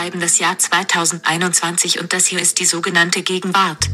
schreiben das Jahr 2021 und das hier ist die sogenannte Gegenwart.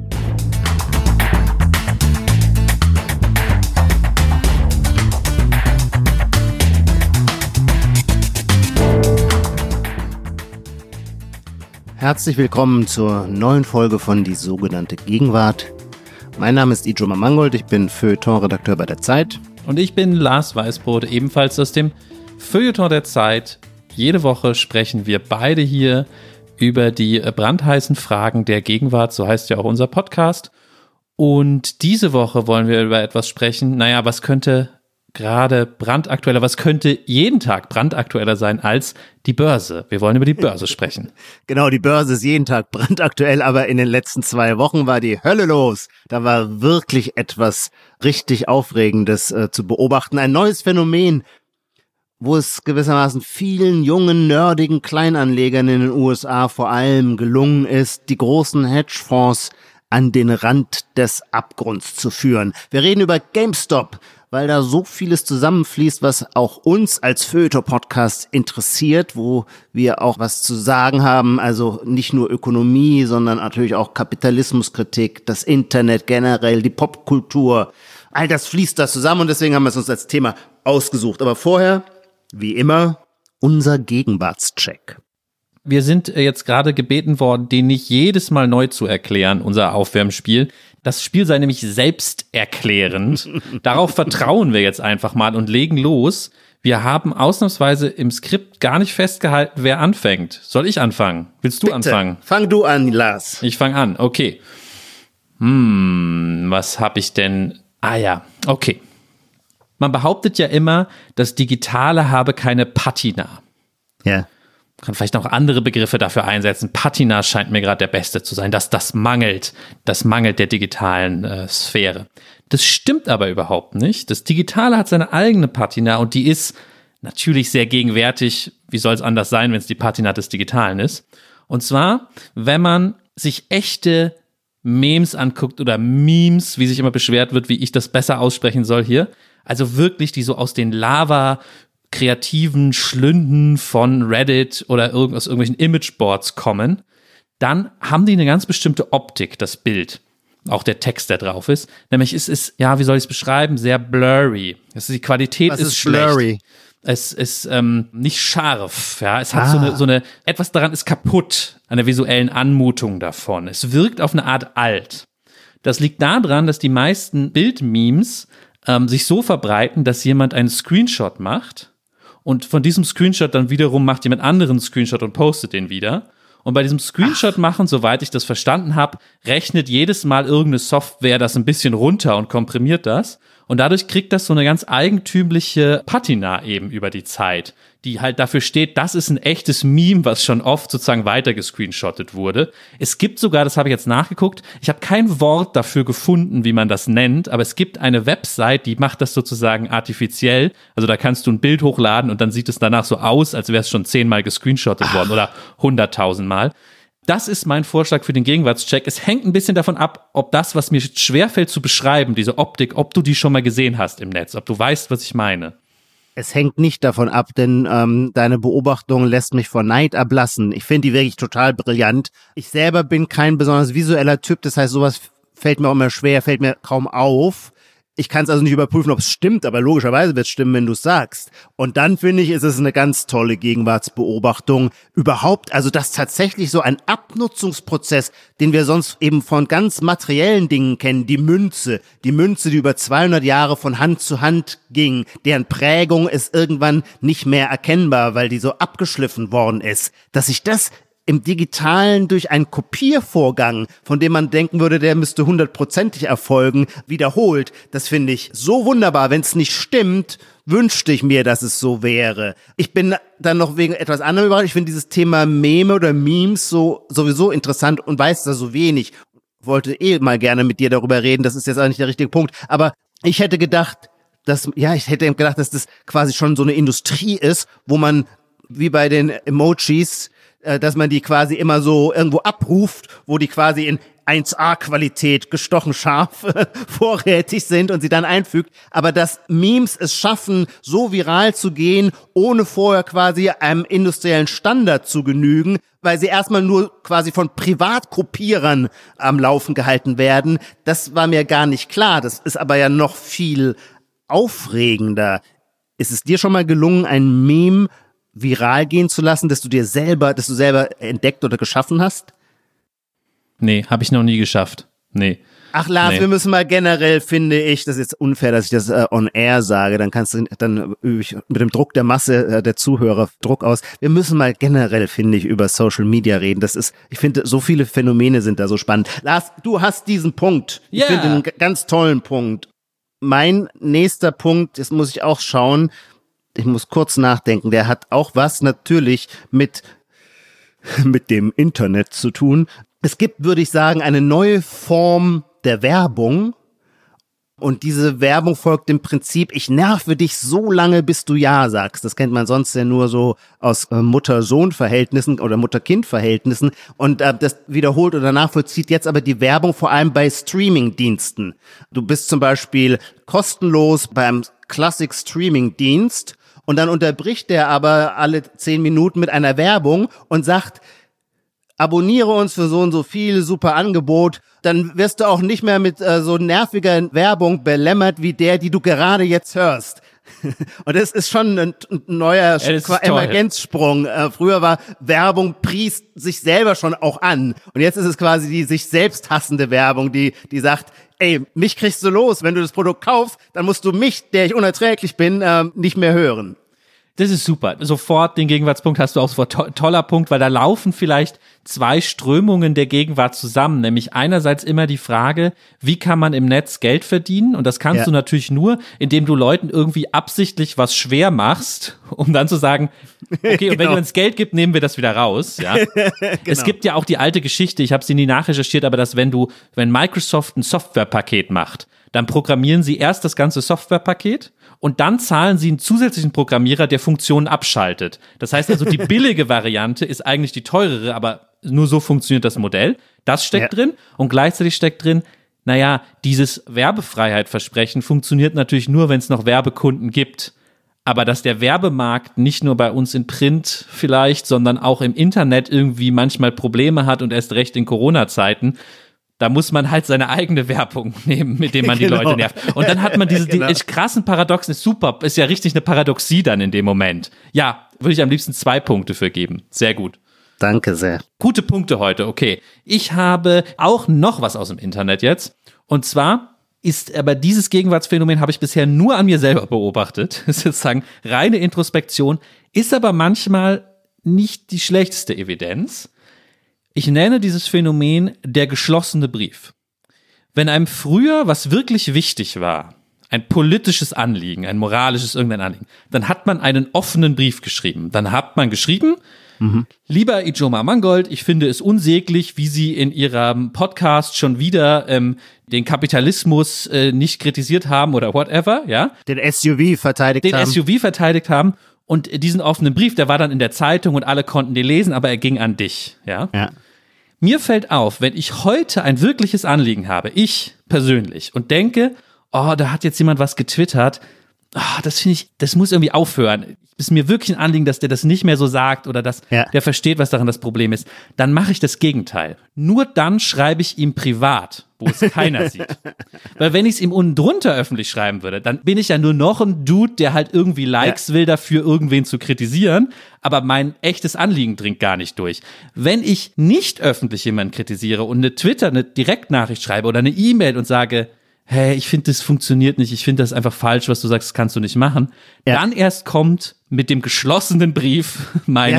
Herzlich willkommen zur neuen Folge von Die sogenannte Gegenwart. Mein Name ist Ijoma Mangold, ich bin Feuilleton-Redakteur bei der Zeit. Und ich bin Lars Weißbrot, ebenfalls aus dem Feuilleton der Zeit. Jede Woche sprechen wir beide hier über die brandheißen Fragen der Gegenwart, so heißt ja auch unser Podcast. Und diese Woche wollen wir über etwas sprechen, was könnte gerade brandaktueller, was könnte jeden Tag brandaktueller sein als die Börse? Wir wollen über die Börse sprechen. Genau, die Börse ist jeden Tag brandaktuell, aber in den letzten 2 Wochen war die Hölle los. Da war wirklich etwas richtig Aufregendes zu beobachten. Ein neues Phänomen, wo es gewissermaßen vielen jungen, nerdigen Kleinanlegern in den USA vor allem gelungen ist, die großen Hedgefonds an den Rand des Abgrunds zu führen. Wir reden über GameStop, weil da so vieles zusammenfließt, was auch uns als Feuilleton-Podcast interessiert, wo wir auch was zu sagen haben, also nicht nur Ökonomie, sondern natürlich auch Kapitalismuskritik, das Internet generell, die Popkultur, all das fließt da zusammen und deswegen haben wir es uns als Thema ausgesucht. Aber vorher, wie immer, unser Gegenwartscheck. Wir sind jetzt gerade gebeten worden, den nicht jedes Mal neu zu erklären, unser Aufwärmspiel. Das Spiel sei nämlich selbsterklärend. Darauf vertrauen wir jetzt einfach mal und legen los. Wir haben ausnahmsweise im Skript gar nicht festgehalten, wer anfängt. Soll ich anfangen? Willst du anfangen? Fang du an, Lars. Ich fange an, okay. Was habe ich denn? Okay. Man behauptet ja immer, das Digitale habe keine Patina. Ja. Kann vielleicht noch andere Begriffe dafür einsetzen. Patina scheint mir gerade der beste zu sein. Das mangelt der digitalen Sphäre. Das stimmt aber überhaupt nicht. Das Digitale hat seine eigene Patina und die ist natürlich sehr gegenwärtig. Wie soll es anders sein, wenn es die Patina des Digitalen ist? Und zwar, wenn man sich echte Memes anguckt oder Memes, wie sich immer beschwert wird, wie ich das besser aussprechen soll hier. Also wirklich, die so aus den kreativen Schlünden von Reddit oder aus irgendwelchen Imageboards kommen, dann haben die eine ganz bestimmte Optik, das Bild. Auch der Text, der drauf ist. Nämlich es ist, wie soll ich es beschreiben, sehr blurry. Die Qualität ist schlecht. Blurry? Es ist nicht scharf. Ja? Es hat so eine, etwas daran ist kaputt an der visuellen Anmutung davon. Es wirkt auf eine Art alt. Das liegt daran, dass die meisten Bildmemes sich so verbreiten, dass jemand einen Screenshot macht und von diesem Screenshot dann wiederum macht jemand anderen Screenshot und postet den wieder. Und bei diesem Screenshot machen, soweit ich das verstanden habe, rechnet jedes Mal irgendeine Software das ein bisschen runter und komprimiert das. Und dadurch kriegt das so eine ganz eigentümliche Patina eben über die Zeit, die halt dafür steht, das ist ein echtes Meme, was schon oft sozusagen weiter gescreenshottet wurde. Es gibt sogar, das habe ich jetzt nachgeguckt, ich habe kein Wort dafür gefunden, wie man das nennt, aber es gibt eine Website, die macht das sozusagen artifiziell. Also da kannst du ein Bild hochladen und dann sieht es danach so aus, als wäre es schon 10-mal gescreenshottet worden oder 100.000 Mal. Das ist mein Vorschlag für den Gegenwartscheck. Es hängt ein bisschen davon ab, ob das, was mir schwerfällt zu beschreiben, diese Optik, ob du die schon mal gesehen hast im Netz, ob du weißt, was ich meine. Es hängt nicht davon ab, denn deine Beobachtung lässt mich vor Neid erblassen. Ich finde die wirklich total brillant. Ich selber bin kein besonders visueller Typ, das heißt, sowas fällt mir auch immer schwer, fällt mir kaum auf. Ich kann es also nicht überprüfen, ob es stimmt, aber logischerweise wird es stimmen, wenn du es sagst. Und dann finde ich, ist es eine ganz tolle Gegenwartsbeobachtung. Überhaupt, also das tatsächlich so ein Abnutzungsprozess, den wir sonst eben von ganz materiellen Dingen kennen, die Münze, die über 200 Jahre von Hand zu Hand ging, deren Prägung ist irgendwann nicht mehr erkennbar, weil die so abgeschliffen worden ist, dass sich das im Digitalen durch einen Kopiervorgang, von dem man denken würde, der müsste 100%ig erfolgen, wiederholt. Das finde ich so wunderbar. Wenn es nicht stimmt, wünschte ich mir, dass es so wäre. Ich bin dann noch wegen etwas anderem überrascht. Ich finde dieses Thema Meme oder Memes sowieso interessant und weiß da so wenig. Wollte mal gerne mit dir darüber reden. Das ist jetzt auch nicht der richtige Punkt. Aber ich hätte gedacht, dass das quasi schon so eine Industrie ist, wo man wie bei den Emojis dass man die quasi immer so irgendwo abruft, wo die quasi in 1A-Qualität gestochen scharf vorrätig sind und sie dann einfügt, aber dass Memes es schaffen, so viral zu gehen, ohne vorher quasi einem industriellen Standard zu genügen, weil sie erstmal nur quasi von Privatkopierern am Laufen gehalten werden, das war mir gar nicht klar. Das ist aber ja noch viel aufregender. Ist es dir schon mal gelungen, ein Meme viral gehen zu lassen, dass du selber entdeckt oder geschaffen hast? Nee, habe ich noch nie geschafft. Nee. Ach Lars, wir müssen mal generell, finde ich, das ist jetzt unfair, dass ich das on air sage, dann übe ich mit dem Druck der Masse der Zuhörer Druck aus. Wir müssen mal generell, finde ich, über Social Media reden. Ich finde, so viele Phänomene sind da so spannend. Lars, du hast diesen Punkt. Ich finde einen ganz tollen Punkt. Mein nächster Punkt, das muss ich auch schauen, ich muss kurz nachdenken, der hat auch was natürlich mit dem Internet zu tun. Es gibt, würde ich sagen, eine neue Form der Werbung und diese Werbung folgt dem Prinzip, ich nerve dich so lange, bis du Ja sagst. Das kennt man sonst ja nur so aus Mutter-Sohn-Verhältnissen oder Mutter-Kind-Verhältnissen und das wiederholt oder nachvollzieht jetzt aber die Werbung vor allem bei Streaming-Diensten. Du bist zum Beispiel kostenlos beim Classic-Streaming-Dienst und dann unterbricht der aber alle 10 Minuten mit einer Werbung und sagt, abonniere uns für so und so viel, super Angebot, dann wirst du auch nicht mehr mit so nerviger Werbung belämmert wie die du gerade jetzt hörst. Und das ist schon ein neuer Emergenzsprung. Früher war Werbung, pries sich selber schon auch an. Und jetzt ist es quasi die sich selbst hassende Werbung, die sagt, ey, mich kriegst du los. Wenn du das Produkt kaufst, dann musst du mich, der ich unerträglich bin, nicht mehr hören. Das ist super. Sofort den Gegenwartspunkt hast du auch sofort. Toller Punkt, weil da laufen vielleicht zwei Strömungen der Gegenwart zusammen. Nämlich einerseits immer die Frage, wie kann man im Netz Geld verdienen? Und das kannst du natürlich nur, indem du Leuten irgendwie absichtlich was schwer machst, um dann zu sagen, okay, und wenn ihr uns Geld gibt, nehmen wir das wieder raus. Ja? Es gibt ja auch die alte Geschichte, ich habe sie nie nachrecherchiert, aber dass wenn Microsoft ein Softwarepaket macht, dann programmieren sie erst das ganze Softwarepaket und dann zahlen sie einen zusätzlichen Programmierer, der Funktionen abschaltet. Das heißt also, die billige Variante ist eigentlich die teurere, aber nur so funktioniert das Modell. Das steckt drin und gleichzeitig steckt drin, naja, dieses Werbefreiheit-Versprechen funktioniert natürlich nur, wenn es noch Werbekunden gibt. Aber dass der Werbemarkt nicht nur bei uns in Print vielleicht, sondern auch im Internet irgendwie manchmal Probleme hat und erst recht in Corona-Zeiten, da muss man halt seine eigene Werbung nehmen, mit dem man die Leute nervt. Und dann hat man die krassen Paradoxen, ist super, ist ja richtig eine Paradoxie dann in dem Moment. Ja, würde ich am liebsten 2 Punkte für geben. Sehr gut. Danke sehr. Gute Punkte heute, okay. Ich habe auch noch was aus dem Internet jetzt. Und zwar ist aber dieses Gegenwartsphänomen habe ich bisher nur an mir selber beobachtet. Das ist sozusagen reine Introspektion, ist aber manchmal nicht die schlechteste Evidenz. Ich nenne dieses Phänomen der geschlossene Brief. Wenn einem früher was wirklich wichtig war, ein politisches Anliegen, ein moralisches irgendein Anliegen, dann hat man einen offenen Brief geschrieben. Dann hat man geschrieben, lieber Ijoma Mangold, ich finde es unsäglich, wie Sie in Ihrem Podcast schon wieder den Kapitalismus nicht kritisiert haben oder whatever, ja. Den SUV verteidigt haben. Und diesen offenen Brief, der war dann in der Zeitung und alle konnten den lesen, aber er ging an dich, ja. Mir fällt auf, wenn ich heute ein wirkliches Anliegen habe, ich persönlich, und denke, oh, da hat jetzt jemand was getwittert, das finde ich, das muss irgendwie aufhören. Ist mir wirklich ein Anliegen, dass der das nicht mehr so sagt oder dass der versteht, was daran das Problem ist. Dann mache ich das Gegenteil. Nur dann schreibe ich ihm privat, wo es keiner sieht. Weil wenn ich es ihm unten drunter öffentlich schreiben würde, dann bin ich ja nur noch ein Dude, der halt irgendwie Likes will dafür, irgendwen zu kritisieren, aber mein echtes Anliegen dringt gar nicht durch. Wenn ich nicht öffentlich jemanden kritisiere und eine Direktnachricht schreibe oder eine E-Mail und sage, hey, ich finde, das funktioniert nicht, ich finde das einfach falsch, was du sagst, das kannst du nicht machen. Dann erst kommt mit dem geschlossenen Brief meine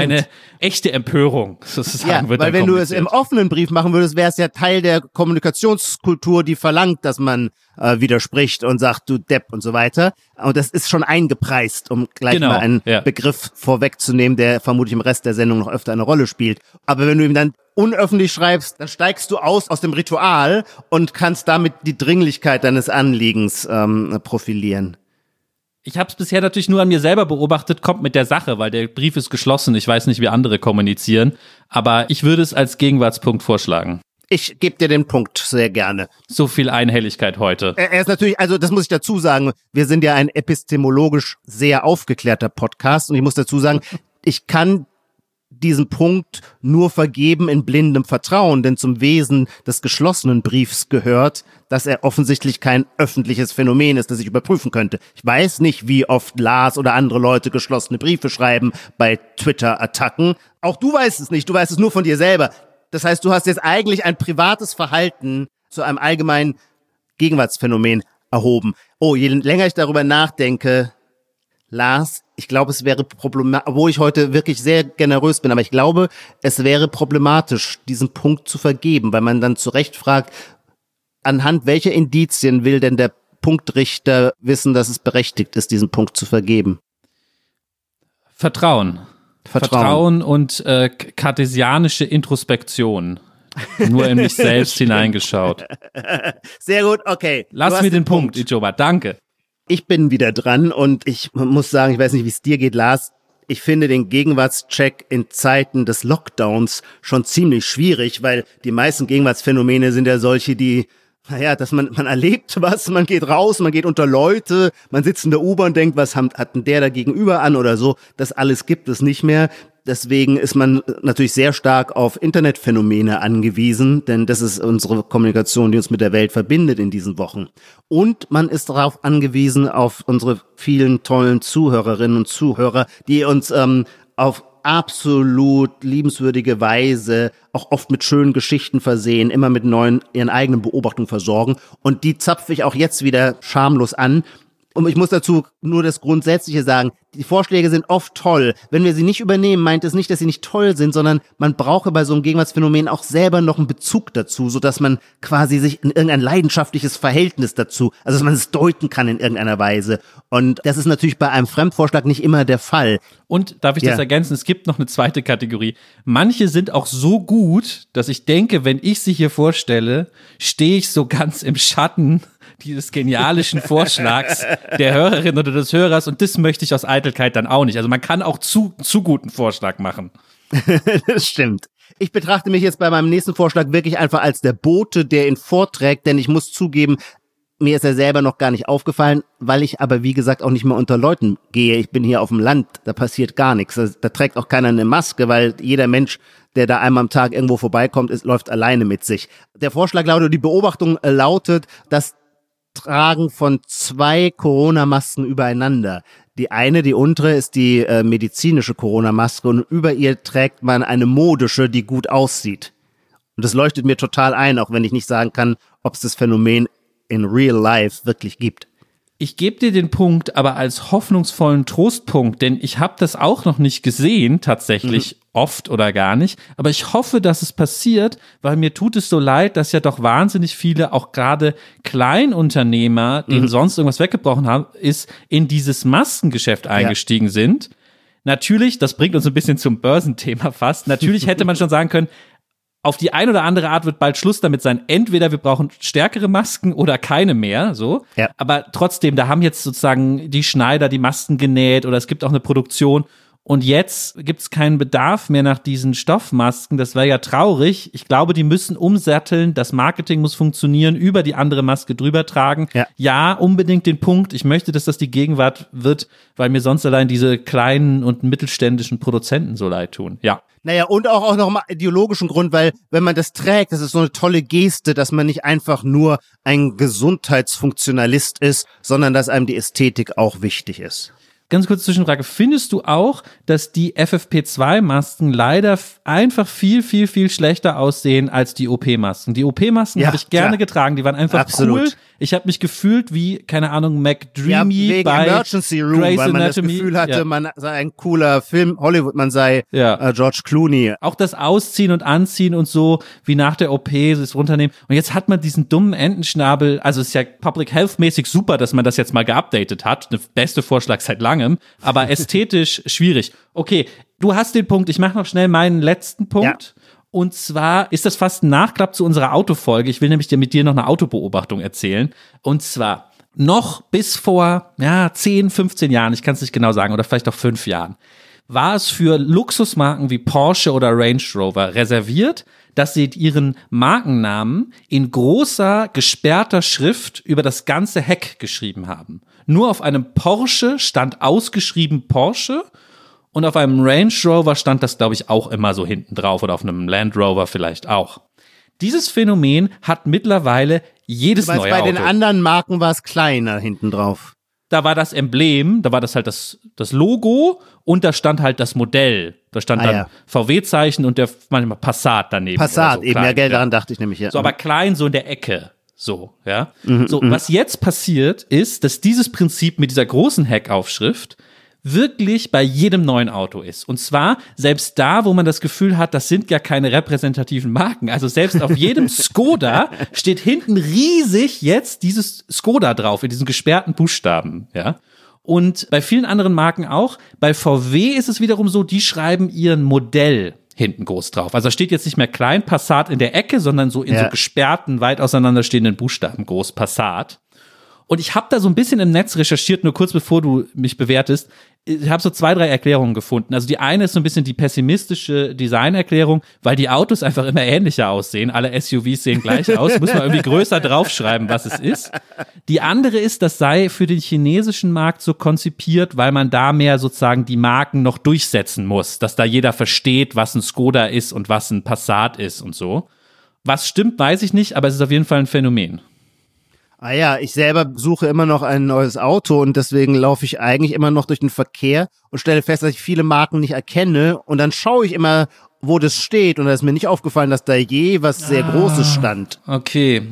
echte Empörung sozusagen. Ja, weil wenn du es im offenen Brief machen würdest, wäre es ja Teil der Kommunikationskultur, die verlangt, dass man widerspricht und sagt, du Depp und so weiter. Und das ist schon eingepreist, um gleich mal einen Begriff vorwegzunehmen, der vermutlich im Rest der Sendung noch öfter eine Rolle spielt. Aber wenn du ihm dann unöffentlich schreibst, dann steigst du aus dem Ritual und kannst damit die Dringlichkeit deines Anliegens profilieren. Ich habe es bisher natürlich nur an mir selber beobachtet, kommt mit der Sache, weil der Brief ist geschlossen. Ich weiß nicht, wie andere kommunizieren, aber ich würde es als Gegenwartspunkt vorschlagen. Ich gebe dir den Punkt sehr gerne. So viel Einhelligkeit heute. Er ist natürlich, also das muss ich dazu sagen, wir sind ja ein epistemologisch sehr aufgeklärter Podcast und ich muss dazu sagen, ich kann diesen Punkt nur vergeben in blindem Vertrauen, denn zum Wesen des geschlossenen Briefs gehört, dass er offensichtlich kein öffentliches Phänomen ist, das ich überprüfen könnte. Ich weiß nicht, wie oft Lars oder andere Leute geschlossene Briefe schreiben bei Twitter-Attacken. Auch du weißt es nicht, du weißt es nur von dir selber. Das heißt, du hast jetzt eigentlich ein privates Verhalten zu einem allgemeinen Gegenwartsphänomen erhoben. Oh, je länger ich darüber nachdenke, Lars, ich glaube, es wäre problematisch, obwohl ich heute wirklich sehr generös bin, aber ich glaube, es wäre problematisch, diesen Punkt zu vergeben, weil man dann zu Recht fragt, anhand welcher Indizien will denn der Punktrichter wissen, dass es berechtigt ist, diesen Punkt zu vergeben? Vertrauen und kartesianische Introspektion. Nur in mich selbst hineingeschaut. Sehr gut, okay. Lass mir den Punkt, Ijoba, danke. Ich bin wieder dran und ich muss sagen, ich weiß nicht, wie es dir geht, Lars. Ich finde den Gegenwartscheck in Zeiten des Lockdowns schon ziemlich schwierig, weil die meisten Gegenwartsphänomene sind ja solche, die, dass man erlebt was, man geht raus, man geht unter Leute, man sitzt in der U-Bahn und denkt, was hat denn der da gegenüber an oder so. Das alles gibt es nicht mehr. Deswegen ist man natürlich sehr stark auf Internetphänomene angewiesen, denn das ist unsere Kommunikation, die uns mit der Welt verbindet in diesen Wochen. Und man ist darauf angewiesen, auf unsere vielen tollen Zuhörerinnen und Zuhörer, die uns auf absolut liebenswürdige Weise, auch oft mit schönen Geschichten versehen, immer mit ihren eigenen Beobachtungen versorgen. Und die zapfe ich auch jetzt wieder schamlos an. Und ich muss dazu nur das Grundsätzliche sagen, die Vorschläge sind oft toll. Wenn wir sie nicht übernehmen, meint es nicht, dass sie nicht toll sind, sondern man brauche bei so einem Gegenwartsphänomen auch selber noch einen Bezug dazu, sodass man quasi sich in irgendein leidenschaftliches Verhältnis dazu, also dass man es deuten kann in irgendeiner Weise. Und das ist natürlich bei einem Fremdvorschlag nicht immer der Fall. Und darf ich das ergänzen? Es gibt noch eine zweite Kategorie. Manche sind auch so gut, dass ich denke, wenn ich sie hier vorstelle, stehe ich so ganz im Schatten dieses genialischen Vorschlags der Hörerin oder des Hörers und das möchte ich aus Eitelkeit dann auch nicht. Also man kann auch zu guten Vorschlag machen. Das stimmt. Ich betrachte mich jetzt bei meinem nächsten Vorschlag wirklich einfach als der Bote, der ihn vorträgt, denn ich muss zugeben, mir ist er selber noch gar nicht aufgefallen, weil ich aber, wie gesagt, auch nicht mehr unter Leuten gehe. Ich bin hier auf dem Land, da passiert gar nichts. Da trägt auch keiner eine Maske, weil jeder Mensch, der da einmal am Tag irgendwo vorbeikommt, läuft alleine mit sich. Der Vorschlag lautet, die Beobachtung lautet, dass Tragen von 2 Corona-Masken übereinander. Die eine, die untere, ist die medizinische Corona-Maske und über ihr trägt man eine modische, die gut aussieht. Und das leuchtet mir total ein, auch wenn ich nicht sagen kann, ob es das Phänomen in real life wirklich gibt. Ich gebe dir den Punkt aber als hoffnungsvollen Trostpunkt, denn ich habe das auch noch nicht gesehen, tatsächlich oft oder gar nicht. Aber ich hoffe, dass es passiert, weil mir tut es so leid, dass ja doch wahnsinnig viele, auch gerade Kleinunternehmer, denen sonst irgendwas weggebrochen haben, in dieses Maskengeschäft eingestiegen sind. Natürlich, das bringt uns ein bisschen zum Börsenthema fast, natürlich hätte man schon sagen können, auf die ein oder andere Art wird bald Schluss damit sein. Entweder wir brauchen stärkere Masken oder keine mehr, so. Ja. Aber trotzdem, da haben jetzt sozusagen die Schneider die Masken genäht oder es gibt auch eine Produktion. Und jetzt gibt es keinen Bedarf mehr nach diesen Stoffmasken. Das wäre ja traurig. Ich glaube, die müssen umsatteln. Das Marketing muss funktionieren, über die andere Maske drüber tragen. Ja, unbedingt den Punkt. Ich möchte, dass das die Gegenwart wird, weil mir sonst allein diese kleinen und mittelständischen Produzenten so leid tun. Ja. Naja, und auch noch mal ideologischen Grund, weil wenn man das trägt, das ist so eine tolle Geste, dass man nicht einfach nur ein Gesundheitsfunktionalist ist, sondern dass einem die Ästhetik auch wichtig ist. Ganz kurze Zwischenfrage. Findest du auch, dass die FFP2-Masken leider einfach viel, viel, viel schlechter aussehen als die OP-Masken? Die OP-Masken habe ich gerne getragen. Die waren einfach cool. Ich habe mich gefühlt wie, keine Ahnung, McDreamy wegen bei Emergency Room, Grey's weil man Anatomy. Das Gefühl hatte, man sei ein cooler Film, Hollywood, man sei George Clooney. Auch das Ausziehen und Anziehen und so, wie nach der OP, das runternehmen. Und jetzt hat man diesen dummen Entenschnabel, also es ist ja Public Health-mäßig super, dass man das jetzt mal geupdatet hat. Der beste Vorschlag seit langem, aber ästhetisch schwierig. Okay, du hast den Punkt, ich mache noch schnell meinen letzten Punkt. Ja. Und zwar ist das fast ein Nachklapp zu unserer Autofolge. Ich will nämlich mit dir noch eine Autobeobachtung erzählen. Und zwar, noch bis vor 10, 15 Jahren, ich kann es nicht genau sagen, oder vielleicht auch 5 Jahren, war es für Luxusmarken wie Porsche oder Range Rover reserviert, dass sie ihren Markennamen in großer, gesperrter Schrift über das ganze Heck geschrieben haben. Nur auf einem Porsche stand ausgeschrieben Porsche und auf einem Range Rover stand das, glaube ich, auch immer so hinten drauf oder auf einem Land Rover vielleicht auch. Dieses Phänomen hat mittlerweile jedes neue Auto. Bei den anderen Marken war es kleiner hinten drauf. Da war das Emblem, da war das halt das Logo und da stand halt das Modell. Da stand dann VW-Zeichen und der manchmal Passat daneben. Passat, so eben, klein, daran dachte ich nämlich, ja. So, aber klein, so in der Ecke. So, ja. Was jetzt passiert, ist, dass dieses Prinzip mit dieser großen Heckaufschrift wirklich bei jedem neuen Auto ist. Und zwar selbst da, wo man das Gefühl hat, das sind ja keine repräsentativen Marken. Also selbst auf jedem Skoda steht hinten riesig jetzt dieses Skoda drauf, in diesen gesperrten Buchstaben, ja. Und bei vielen anderen Marken auch. Bei VW ist es wiederum so, die schreiben ihren Modell hinten groß drauf. Also da steht jetzt nicht mehr klein Passat in der Ecke, sondern so in so gesperrten, weit auseinanderstehenden Buchstaben groß Passat. Und ich habe da so ein bisschen im Netz recherchiert, nur kurz bevor du mich bewertest. Ich habe so 2, 3 Erklärungen gefunden. Also die eine ist so ein bisschen die pessimistische Designerklärung, weil die Autos einfach immer ähnlicher aussehen. Alle SUVs sehen gleich aus. Muss man irgendwie größer draufschreiben, was es ist. Die andere ist, das sei für den chinesischen Markt so konzipiert, weil man da mehr sozusagen die Marken noch durchsetzen muss. Dass da jeder versteht, was ein Skoda ist und was ein Passat ist und so. Was stimmt, weiß ich nicht, aber es ist auf jeden Fall ein Phänomen. Ah ja, ich selber suche immer noch ein neues Auto und deswegen laufe ich eigentlich immer noch durch den Verkehr und stelle fest, dass ich viele Marken nicht erkenne und dann schaue ich immer, wo das steht und da ist mir nicht aufgefallen, dass da je was sehr Großes stand. Okay.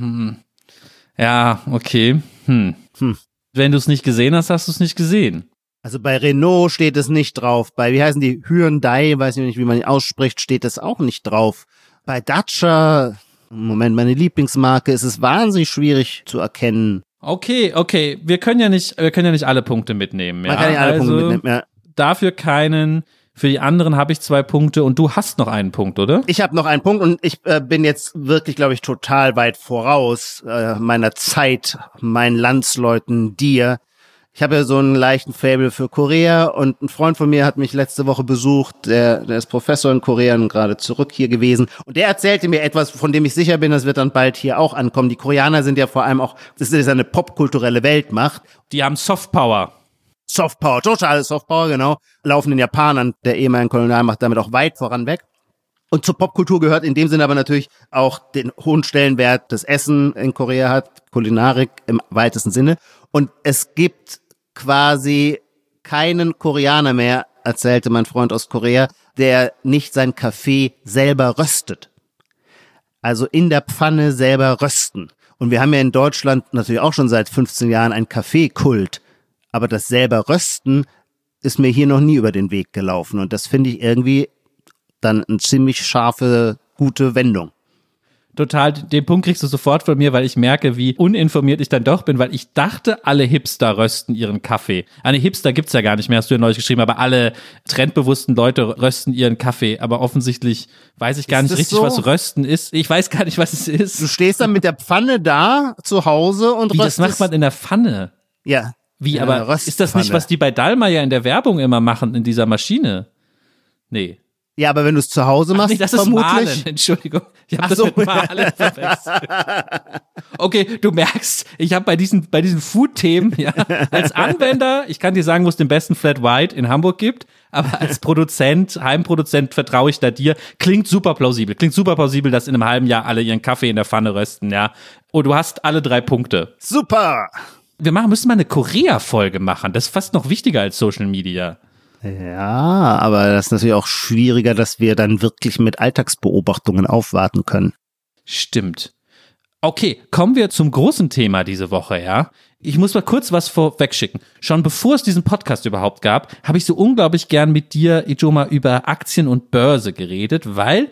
Ja, okay. Wenn du es nicht gesehen hast, hast du es nicht gesehen. Also bei Renault steht es nicht drauf. Bei, wie heißen die, Hyundai, weiß ich nicht, wie man ihn ausspricht, steht es auch nicht drauf. Bei Dacia, Moment, meine Lieblingsmarke, ist es wahnsinnig schwierig zu erkennen. Okay, wir können ja nicht alle Punkte mitnehmen. Ja? Man kann ja alle Punkte mitnehmen, ja. Dafür keinen, für die anderen habe ich 2 Punkte und du hast noch einen Punkt, oder? Ich habe noch einen Punkt und ich bin jetzt wirklich, glaube ich, total weit voraus meiner Zeit, meinen Landsleuten, dir. Ich habe ja so einen leichten Faible für Korea und ein Freund von mir hat mich letzte Woche besucht, der ist Professor in Korea und gerade zurück hier gewesen und der erzählte mir etwas, von dem ich sicher bin, das wird dann bald hier auch ankommen. Die Koreaner sind ja vor allem auch, das ist eine popkulturelle Weltmacht. Die haben Softpower. Softpower, totale Softpower, genau. Laufen den Japanern der ehemaligen Kolonialmacht damit auch weit voran weg. Und zur Popkultur gehört in dem Sinne aber natürlich auch den hohen Stellenwert das Essen in Korea hat, Kulinarik im weitesten Sinne. Und es gibt quasi keinen Koreaner mehr, erzählte mein Freund aus Korea, der nicht sein Kaffee selber röstet. Also in der Pfanne selber rösten. Und wir haben ja in Deutschland natürlich auch schon seit 15 Jahren einen Kaffeekult. Aber das selber Rösten ist mir hier noch nie über den Weg gelaufen. Und das finde ich irgendwie dann eine ziemlich scharfe, gute Wendung. Total, den Punkt kriegst du sofort von mir, weil ich merke, wie uninformiert ich dann doch bin, weil ich dachte, alle Hipster rösten ihren Kaffee. Eine Hipster gibt's ja gar nicht mehr, hast du ja neulich geschrieben, aber alle trendbewussten Leute rösten ihren Kaffee. Aber offensichtlich weiß ich gar nicht richtig, so? Was Rösten ist. Ich weiß gar nicht, was es ist. Du stehst dann mit der Pfanne da zu Hause und röstest. Das macht man in der Pfanne? Ja. Wie, aber ist das nicht, was die bei Dallmayr in der Werbung immer machen, in dieser Maschine? Nee. Ja, aber wenn du es zu Hause machst, das vermutlich. Ist Mahlen, Entschuldigung. Ich habe das mit Mahlen verwechselt. Okay, du merkst, ich habe bei diesen Food-Themen, ja, als Anwender, ich kann dir sagen, wo es den besten Flat White in Hamburg gibt, aber als Produzent, Heimproduzent vertraue ich da dir. Klingt super plausibel, dass in einem halben Jahr alle ihren Kaffee in der Pfanne rösten, ja. Und du hast alle 3 Punkte. Super! Wir müssen mal eine Korea-Folge machen. Das ist fast noch wichtiger als Social Media. Ja, aber das ist natürlich auch schwieriger, dass wir dann wirklich mit Alltagsbeobachtungen aufwarten können. Stimmt. Okay, kommen wir zum großen Thema diese Woche, ja. Ich muss mal kurz was vorweg schicken. Schon bevor es diesen Podcast überhaupt gab, habe ich so unglaublich gern mit dir, Ijoma, über Aktien und Börse geredet, weil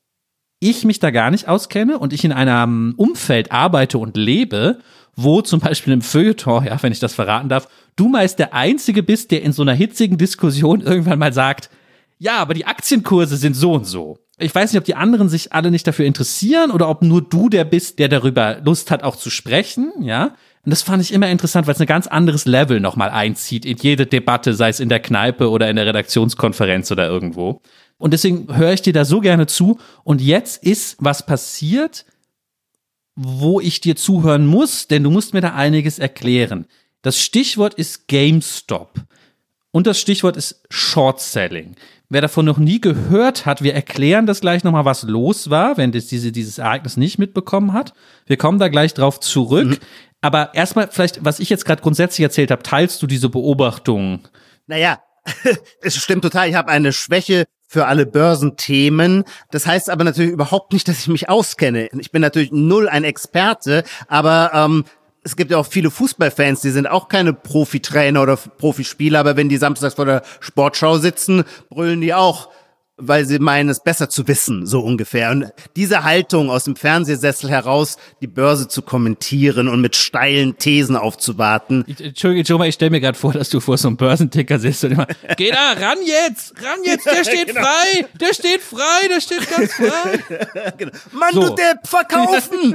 ich mich da gar nicht auskenne und ich in einem Umfeld arbeite und lebe, wo zum Beispiel im Feuilleton, ja, wenn ich das verraten darf, du meist der Einzige bist, der in so einer hitzigen Diskussion irgendwann mal sagt, ja, aber die Aktienkurse sind so und so. Ich weiß nicht, ob die anderen sich alle nicht dafür interessieren oder ob nur du der bist, der darüber Lust hat, auch zu sprechen, ja. Und das fand ich immer interessant, weil es ein ganz anderes Level nochmal einzieht in jede Debatte, sei es in der Kneipe oder in der Redaktionskonferenz oder irgendwo. Und deswegen höre ich dir da so gerne zu. Und jetzt ist was passiert, wo ich dir zuhören muss, denn du musst mir da einiges erklären. Das Stichwort ist GameStop. Und das Stichwort ist Short Selling. Wer davon noch nie gehört hat, wir erklären das gleich nochmal, was los war, wenn das dieses Ereignis nicht mitbekommen hat. Wir kommen da gleich drauf zurück. Aber erstmal vielleicht, was ich jetzt gerade grundsätzlich erzählt habe, teilst du diese Beobachtungen? Naja, es stimmt total. Ich habe eine Schwäche für alle Börsenthemen. Das heißt aber natürlich überhaupt nicht, dass ich mich auskenne. Ich bin natürlich null ein Experte, aber es gibt ja auch viele Fußballfans, die sind auch keine Profitrainer oder Profispieler, aber wenn die samstags vor der Sportschau sitzen, brüllen die auch, weil sie meinen, es besser zu wissen, so ungefähr. Und diese Haltung aus dem Fernsehsessel heraus, die Börse zu kommentieren und mit steilen Thesen aufzuwarten. Entschuldigung, ich stelle mir gerade vor, dass du vor so einem Börsenticker sitzt und immer, geh da, ran jetzt, der steht Genau. frei, der steht ganz frei. Genau. Mann, So. du Depp, verkaufen!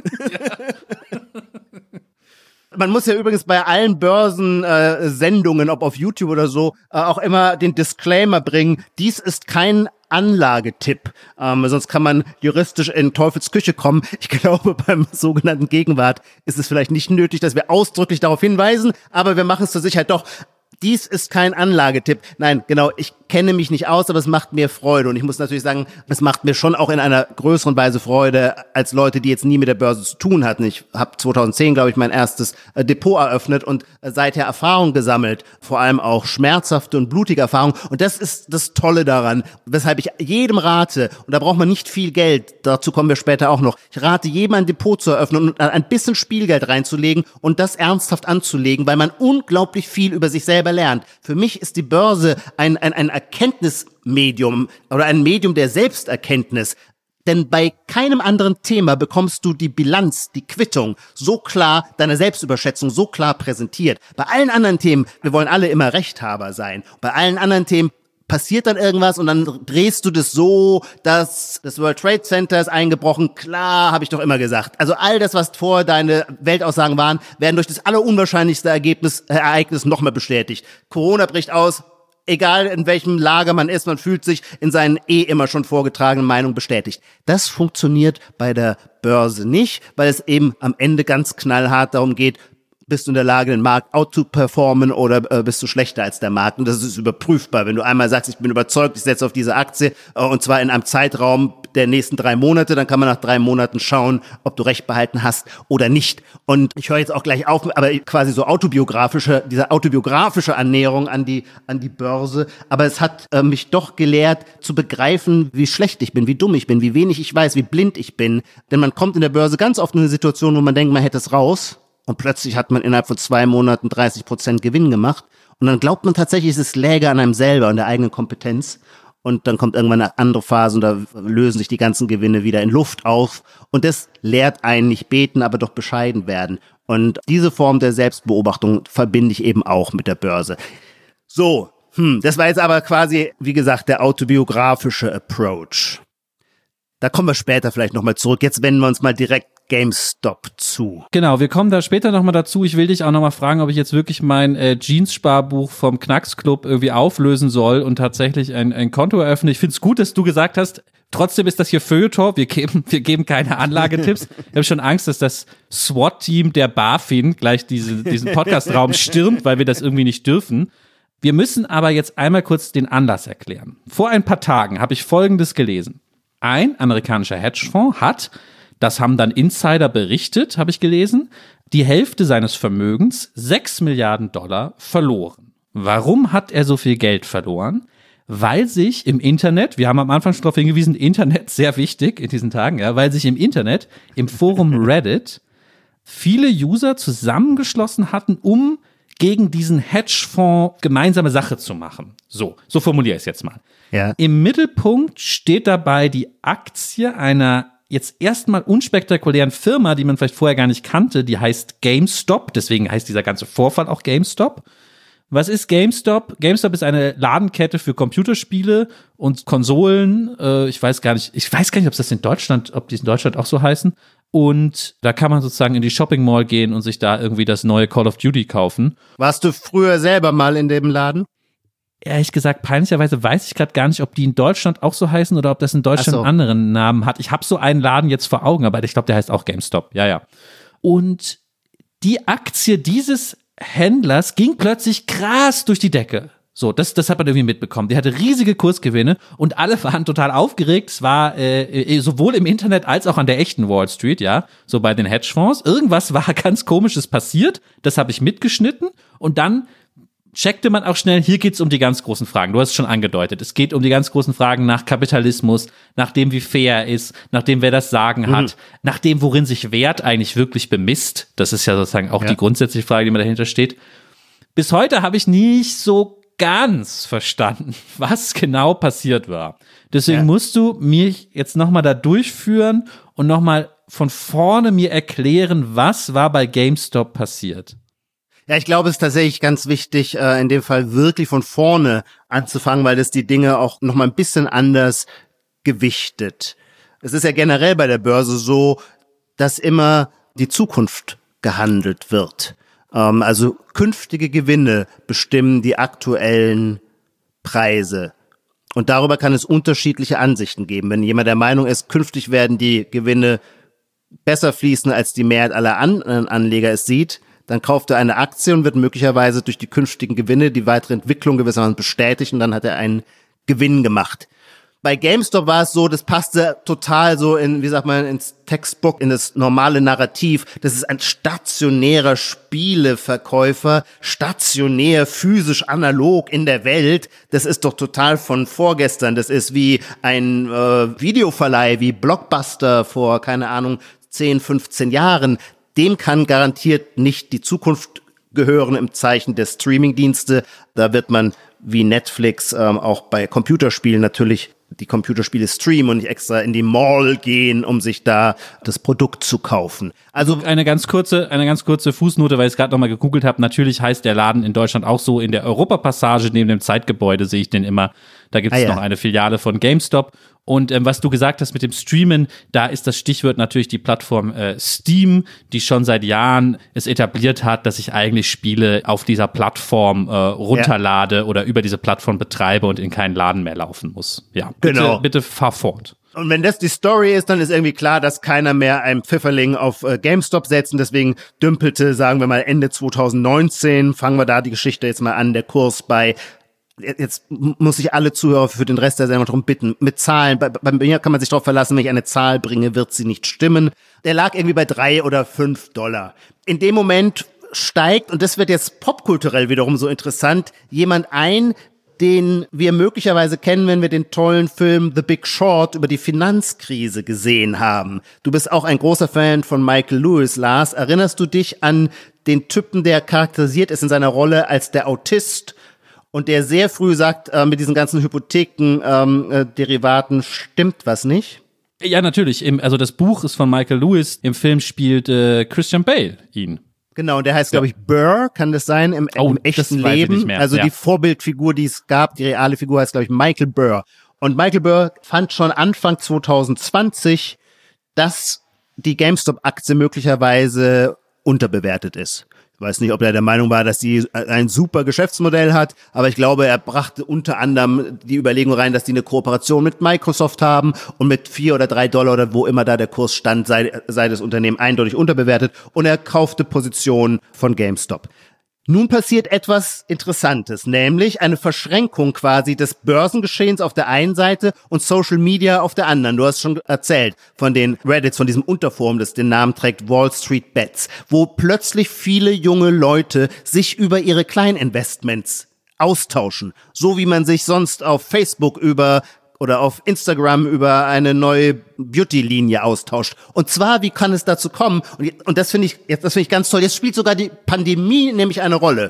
Man muss ja übrigens bei allen Börsensendungen, ob auf YouTube oder so, auch immer den Disclaimer bringen, dies ist kein Anlagetipp, sonst kann man juristisch in Teufels Küche kommen. Ich glaube, beim sogenannten Gegenwart ist es vielleicht nicht nötig, dass wir ausdrücklich darauf hinweisen, aber wir machen es zur Sicherheit doch. Dies ist kein Anlagetipp. Nein, genau, ich kenne mich nicht aus, aber es macht mir Freude. Und ich muss natürlich sagen, es macht mir schon auch in einer größeren Weise Freude, als Leute, die jetzt nie mit der Börse zu tun hatten. Ich habe 2010, glaube ich, mein erstes Depot eröffnet und seither Erfahrung gesammelt. Vor allem auch schmerzhafte und blutige Erfahrungen. Und das ist das Tolle daran, weshalb ich jedem rate, und da braucht man nicht viel Geld, dazu kommen wir später auch noch, ich rate jedem ein Depot zu eröffnen und ein bisschen Spielgeld reinzulegen und das ernsthaft anzulegen, weil man unglaublich viel über sich selber lernt. Für mich ist die Börse ein Erkenntnismedium oder ein Medium der Selbsterkenntnis. Denn bei keinem anderen Thema bekommst du die Bilanz, die Quittung so klar, deine Selbstüberschätzung so klar präsentiert. Bei allen anderen Themen, wir wollen alle immer Rechthaber sein. Bei allen anderen Themen passiert dann irgendwas und dann drehst du das so, dass das World Trade Center ist eingebrochen. Klar, habe ich doch immer gesagt. Also all das, was vorher deine Weltaussagen waren, werden durch das allerunwahrscheinlichste Ereignis noch mal bestätigt. Corona bricht aus. Egal in welchem Lager man ist, man fühlt sich in seinen immer schon vorgetragenen Meinungen bestätigt. Das funktioniert bei der Börse nicht, weil es eben am Ende ganz knallhart darum geht, bist du in der Lage, den Markt outzuperformen oder bist du schlechter als der Markt? Und das ist überprüfbar. Wenn du einmal sagst, ich bin überzeugt, ich setze auf diese Aktie und zwar in einem Zeitraum der nächsten 3 Monate, dann kann man nach 3 Monaten schauen, ob du recht behalten hast oder nicht. Und ich höre jetzt auch gleich auf, aber quasi so diese autobiografische Annäherung an die Börse. Aber es hat mich doch gelehrt, zu begreifen, wie schlecht ich bin, wie dumm ich bin, wie wenig ich weiß, wie blind ich bin. Denn man kommt in der Börse ganz oft in eine Situation, wo man denkt, man hätte es raus. Und plötzlich hat man innerhalb von 2 Monaten 30% Gewinn gemacht. Und dann glaubt man tatsächlich, es läge an einem selber, an der eigenen Kompetenz. Und dann kommt irgendwann eine andere Phase und da lösen sich die ganzen Gewinne wieder in Luft auf. Und das lehrt einen nicht beten, aber doch bescheiden werden. Und diese Form der Selbstbeobachtung verbinde ich eben auch mit der Börse. So, das war jetzt aber quasi, wie gesagt, der autobiografische Approach. Da kommen wir später vielleicht nochmal zurück. Jetzt wenden wir uns mal direkt GameStop zu. Genau, wir kommen da später nochmal dazu. Ich will dich auch nochmal fragen, ob ich jetzt wirklich mein Jeans-Sparbuch vom Knacksclub irgendwie auflösen soll und tatsächlich ein Konto eröffne. Ich finde es gut, dass du gesagt hast, trotzdem ist das hier Feuilleton, wir geben keine Anlagetipps. Ich habe schon Angst, dass das SWAT-Team der BaFin gleich diesen Podcast-Raum stürmt, weil wir das irgendwie nicht dürfen. Wir müssen aber jetzt einmal kurz den Anlass erklären. Vor ein paar Tagen habe ich Folgendes gelesen. Ein amerikanischer Hedgefonds hat, das haben dann Insider berichtet, habe ich gelesen, die Hälfte seines Vermögens, $6 Milliarden, verloren. Warum hat er so viel Geld verloren? Weil sich im Internet, wir haben am Anfang schon darauf hingewiesen, Internet, sehr wichtig in diesen Tagen, ja, weil sich im Internet, im Forum Reddit, viele User zusammengeschlossen hatten, um gegen diesen Hedgefonds gemeinsame Sache zu machen. So formuliere ich es jetzt mal. Ja. Im Mittelpunkt steht dabei die Aktie einer jetzt erstmal unspektakulären Firma, die man vielleicht vorher gar nicht kannte, die heißt GameStop, deswegen heißt dieser ganze Vorfall auch GameStop. Was ist GameStop? GameStop ist eine Ladenkette für Computerspiele und Konsolen. Ich weiß gar nicht, ob die in Deutschland auch so heißen. Und da kann man sozusagen in die Shopping Mall gehen und sich da irgendwie das neue Call of Duty kaufen. Warst du früher selber mal in dem Laden? Ehrlich gesagt, peinlicherweise weiß ich gerade gar nicht, ob die in Deutschland auch so heißen oder ob das in Deutschland einen anderen Namen hat. Ich habe so einen Laden jetzt vor Augen, aber ich glaube, der heißt auch GameStop. Ja. Und die Aktie dieses Händlers ging plötzlich krass durch die Decke. So, das hat man irgendwie mitbekommen. Die hatte riesige Kursgewinne und alle waren total aufgeregt. Es war sowohl im Internet als auch an der echten Wall Street, ja, so bei den Hedgefonds. Irgendwas war ganz Komisches passiert. Das habe ich mitgeschnitten und dann checkte man auch schnell, hier geht's um die ganz großen Fragen. Du hast es schon angedeutet. Es geht um die ganz großen Fragen nach Kapitalismus, nach dem, wie fair er ist, nach dem, wer das Sagen hat, nach dem, worin sich Wert eigentlich wirklich bemisst. Das ist ja sozusagen auch die grundsätzliche Frage, die mir dahinter steht. Bis heute habe ich nicht so ganz verstanden, was genau passiert war. Deswegen musst du mich jetzt nochmal da durchführen und nochmal von vorne mir erklären, was war bei GameStop passiert. Ja, ich glaube, es ist tatsächlich ganz wichtig, in dem Fall wirklich von vorne anzufangen, weil das die Dinge auch noch mal ein bisschen anders gewichtet. Es ist ja generell bei der Börse so, dass immer die Zukunft gehandelt wird. Also künftige Gewinne bestimmen die aktuellen Preise. Und darüber kann es unterschiedliche Ansichten geben. Wenn jemand der Meinung ist, künftig werden die Gewinne besser fließen, als die Mehrheit aller anderen Anleger es sieht, dann kauft er eine Aktie und wird möglicherweise durch die künftigen Gewinne die weitere Entwicklung gewissermaßen bestätigt und dann hat er einen Gewinn gemacht. Bei GameStop war es so, das passte total so ins Textbook, in das normale Narrativ. Das ist ein stationärer Spieleverkäufer, stationär, physisch, analog in der Welt. Das ist doch total von vorgestern. Das ist wie ein Videoverleih, wie Blockbuster vor, 10, 15 Jahren. Dem kann garantiert nicht die Zukunft gehören im Zeichen der Streamingdienste. Da wird man wie Netflix auch bei Computerspielen natürlich die Computerspiele streamen und nicht extra in die Mall gehen, um sich da das Produkt zu kaufen. Also eine ganz kurze Fußnote, weil ich es gerade nochmal gegoogelt habe. Natürlich heißt der Laden in Deutschland auch so. In der Europapassage neben dem Zeitgebäude sehe ich den immer. Da gibt es noch eine Filiale von GameStop. Und was du gesagt hast mit dem Streamen, da ist das Stichwort natürlich die Plattform Steam, die schon seit Jahren es etabliert hat, dass ich eigentlich Spiele auf dieser Plattform runterlade oder über diese Plattform betreibe und in keinen Laden mehr laufen muss. Ja, bitte fahr fort. Und wenn das die Story ist, dann ist irgendwie klar, dass keiner mehr einen Pfifferling auf GameStop setzt. Und deswegen dümpelte, sagen wir mal, Ende 2019, fangen wir da die Geschichte jetzt mal an, der Kurs bei, jetzt muss ich alle Zuhörer für den Rest der Sendung darum bitten, mit Zahlen, bei mir kann man sich darauf verlassen, wenn ich eine Zahl bringe, wird sie nicht stimmen. Der lag irgendwie bei $3 oder $5. In dem Moment steigt, und das wird jetzt popkulturell wiederum so interessant, jemand ein, den wir möglicherweise kennen, wenn wir den tollen Film The Big Short über die Finanzkrise gesehen haben. Du bist auch ein großer Fan von Michael Lewis, Lars. Erinnerst du dich an den Typen, der charakterisiert ist in seiner Rolle als der Autist und der sehr früh sagt, mit diesen ganzen Hypotheken-Derivaten stimmt was nicht? Ja, natürlich. Also das Buch ist von Michael Lewis. Im Film spielt Christian Bale ihn. Genau, und der heißt, glaube ich, Burr, kann das sein, im echten Leben. Also die Vorbildfigur, die es gab, die reale Figur heißt, glaube ich, Michael Burr. Und Michael Burr fand schon Anfang 2020, dass die GameStop-Aktie möglicherweise unterbewertet ist. Ich weiß nicht, ob er der Meinung war, dass sie ein super Geschäftsmodell hat, aber ich glaube, er brachte unter anderem die Überlegung rein, dass die eine Kooperation mit Microsoft haben und mit $4 oder $3 oder wo immer da der Kurs stand, sei das Unternehmen eindeutig unterbewertet und er kaufte Positionen von GameStop. Nun passiert etwas Interessantes, nämlich eine Verschränkung quasi des Börsengeschehens auf der einen Seite und Social Media auf der anderen. Du hast schon erzählt von den Reddits, von diesem Unterforum, das den Namen trägt, Wall Street Bets, wo plötzlich viele junge Leute sich über ihre Kleininvestments austauschen. So wie man sich sonst auf Facebook oder auf Instagram über eine neue Beauty-Linie austauscht. Und zwar, wie kann es dazu kommen? Und das finde ich ganz toll. Jetzt spielt sogar die Pandemie nämlich eine Rolle.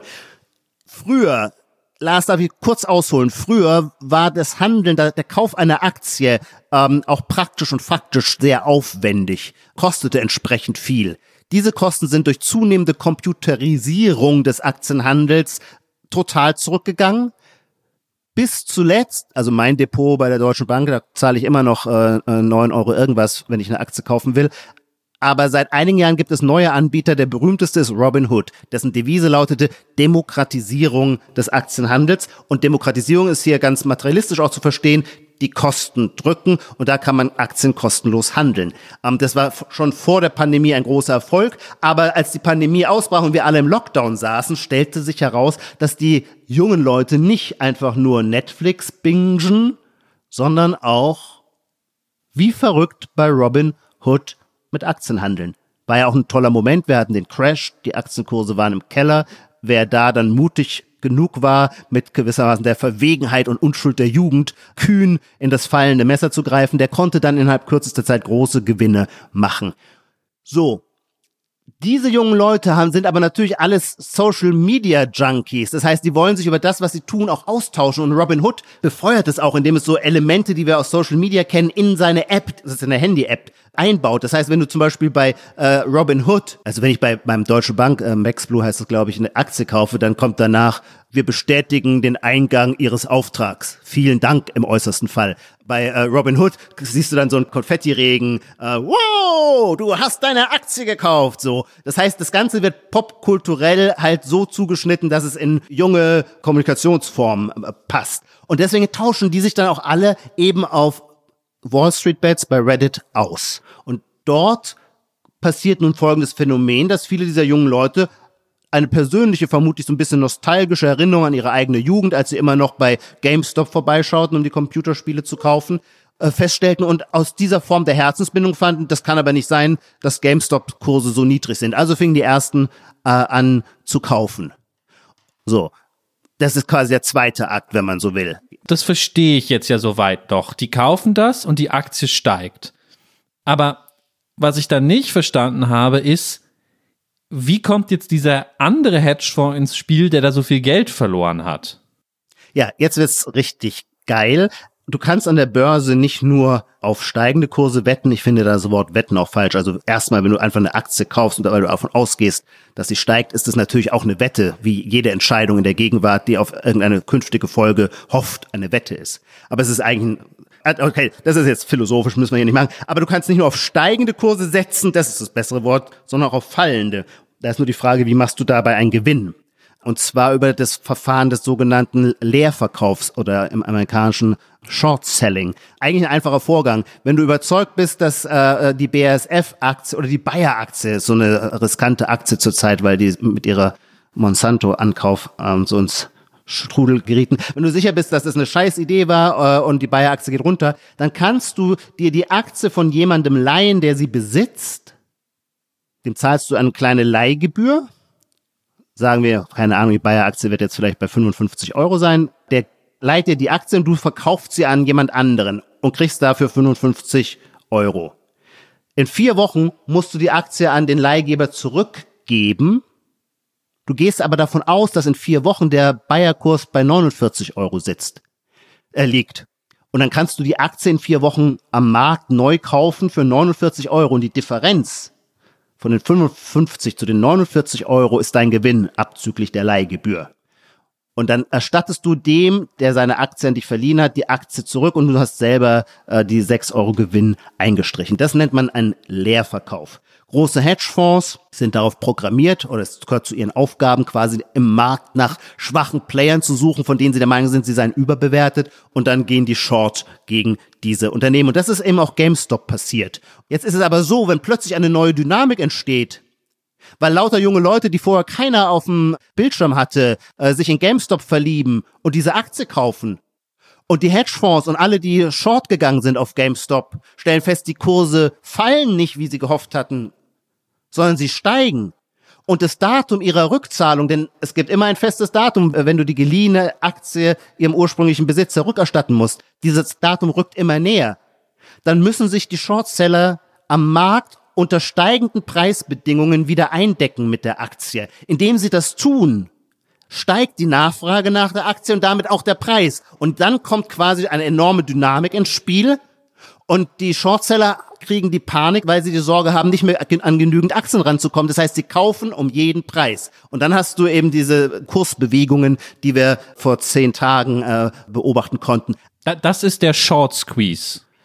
Früher, Lars, darf ich kurz ausholen, früher war das Handeln, der Kauf einer Aktie auch praktisch und faktisch sehr aufwendig, kostete entsprechend viel. Diese Kosten sind durch zunehmende Computerisierung des Aktienhandels total zurückgegangen. Bis zuletzt, also mein Depot bei der Deutschen Bank, da zahle ich immer noch 9 € irgendwas, wenn ich eine Aktie kaufen will. Aber seit einigen Jahren gibt es neue Anbieter. Der berühmteste ist Robinhood, dessen Devise lautete Demokratisierung des Aktienhandels. Und Demokratisierung ist hier ganz materialistisch auch zu verstehen. Die Kosten drücken und da kann man Aktien kostenlos handeln. Das war schon vor der Pandemie ein großer Erfolg, aber als die Pandemie ausbrach und wir alle im Lockdown saßen, stellte sich heraus, dass die jungen Leute nicht einfach nur Netflix bingen, sondern auch wie verrückt bei Robinhood mit Aktien handeln. War ja auch ein toller Moment, wir hatten den Crash, die Aktienkurse waren im Keller, wer da dann mutig genug war, mit gewissermaßen der Verwegenheit und Unschuld der Jugend kühn in das fallende Messer zu greifen, der konnte dann innerhalb kürzester Zeit große Gewinne machen. So, diese jungen Leute sind aber natürlich alles Social-Media-Junkies. Das heißt, die wollen sich über das, was sie tun, auch austauschen. Und Robinhood befeuert es auch, indem es so Elemente, die wir aus Social Media kennen, in seine App, das ist eine Handy-App, einbaut. Das heißt, wenn du zum Beispiel bei Robinhood, also wenn ich bei meinem Deutsche Bank, MaxBlue heißt das, glaube ich, eine Aktie kaufe, dann kommt danach, wir bestätigen den Eingang Ihres Auftrags. Vielen Dank im äußersten Fall. Bei Robinhood siehst du dann so einen Konfettiregen. Wow, du hast deine Aktie gekauft. So, das heißt, das Ganze wird popkulturell halt so zugeschnitten, dass es in junge Kommunikationsformen passt. Und deswegen tauschen die sich dann auch alle eben auf Wall Street Bets bei Reddit aus. Und dort passiert nun folgendes Phänomen, dass viele dieser jungen Leute eine persönliche, vermutlich so ein bisschen nostalgische Erinnerung an ihre eigene Jugend, als sie immer noch bei GameStop vorbeischauten, um die Computerspiele zu kaufen, feststellten und aus dieser Form der Herzensbindung fanden. Das kann aber nicht sein, dass GameStop-Kurse so niedrig sind. Also fingen die ersten an zu kaufen. So, das ist quasi der zweite Akt, wenn man so will. Das verstehe ich jetzt ja soweit doch. Die kaufen das und die Aktie steigt. Aber was ich da nicht verstanden habe, ist, wie kommt jetzt dieser andere Hedgefonds ins Spiel, der da so viel Geld verloren hat? Ja, jetzt wird's richtig geil. Du kannst an der Börse nicht nur auf steigende Kurse wetten. Ich finde das Wort wetten auch falsch. Also erstmal, wenn du einfach eine Aktie kaufst und weil du davon ausgehst, dass sie steigt, ist es natürlich auch eine Wette, wie jede Entscheidung in der Gegenwart, die auf irgendeine künftige Folge hofft, eine Wette ist. Aber es ist eigentlich okay, das ist jetzt philosophisch, müssen wir hier nicht machen. Aber du kannst nicht nur auf steigende Kurse setzen, das ist das bessere Wort, sondern auch auf fallende. Da ist nur die Frage, wie machst du dabei einen Gewinn? Und zwar über das Verfahren des sogenannten Leerverkaufs oder im amerikanischen Short Selling. Eigentlich ein einfacher Vorgang. Wenn du überzeugt bist, dass die BASF-Aktie oder die Bayer-Aktie ist so eine riskante Aktie zurzeit, weil die mit ihrer Monsanto-Ankauf so ins Strudel gerieten. Wenn du sicher bist, dass das eine scheiß Idee war und die Bayer-Aktie geht runter, dann kannst du dir die Aktie von jemandem leihen, der sie besitzt. Dem zahlst du eine kleine Leihgebühr. Sagen wir, keine Ahnung, die Bayer-Aktie wird jetzt vielleicht bei 55 € sein. Der leiht dir die Aktie und du verkaufst sie an jemand anderen und kriegst dafür 55 €. In 4 Wochen musst du die Aktie an den Leihgeber zurückgeben. Du gehst aber davon aus, dass in 4 Wochen der Bayer-Kurs bei 49 € liegt. Und dann kannst du die Aktie in 4 Wochen am Markt neu kaufen für 49 € und die Differenz von den 55 zu den 49 € ist dein Gewinn abzüglich der Leihgebühr. Und dann erstattest du dem, der seine Aktie an dich verliehen hat, die Aktie zurück und du hast selber die 6 € Gewinn eingestrichen. Das nennt man einen Leerverkauf. Große Hedgefonds sind darauf programmiert, oder es gehört zu ihren Aufgaben, quasi im Markt nach schwachen Playern zu suchen, von denen sie der Meinung sind, sie seien überbewertet, und dann gehen die Short gegen diese Unternehmen. Und das ist eben auch GameStop passiert. Jetzt ist es aber so, wenn plötzlich eine neue Dynamik entsteht, weil lauter junge Leute, die vorher keiner auf dem Bildschirm hatte, sich in GameStop verlieben und diese Aktie kaufen. Und die Hedgefonds und alle, die short gegangen sind auf GameStop, stellen fest, die Kurse fallen nicht, wie sie gehofft hatten, sondern sie steigen. Und das Datum ihrer Rückzahlung, denn es gibt immer ein festes Datum, wenn du die geliehene Aktie ihrem ursprünglichen Besitzer rückerstatten musst. Dieses Datum rückt immer näher. Dann müssen sich die Shortseller am Markt unter steigenden Preisbedingungen wieder eindecken mit der Aktie. Indem sie das tun, steigt die Nachfrage nach der Aktie und damit auch der Preis. Und dann kommt quasi eine enorme Dynamik ins Spiel und die Shortseller kriegen die Panik, weil sie die Sorge haben, nicht mehr an genügend Aktien ranzukommen. Das heißt, sie kaufen um jeden Preis. Und dann hast du eben diese Kursbewegungen, die wir vor 10 Tagen beobachten konnten. Das ist der Short Squeeze.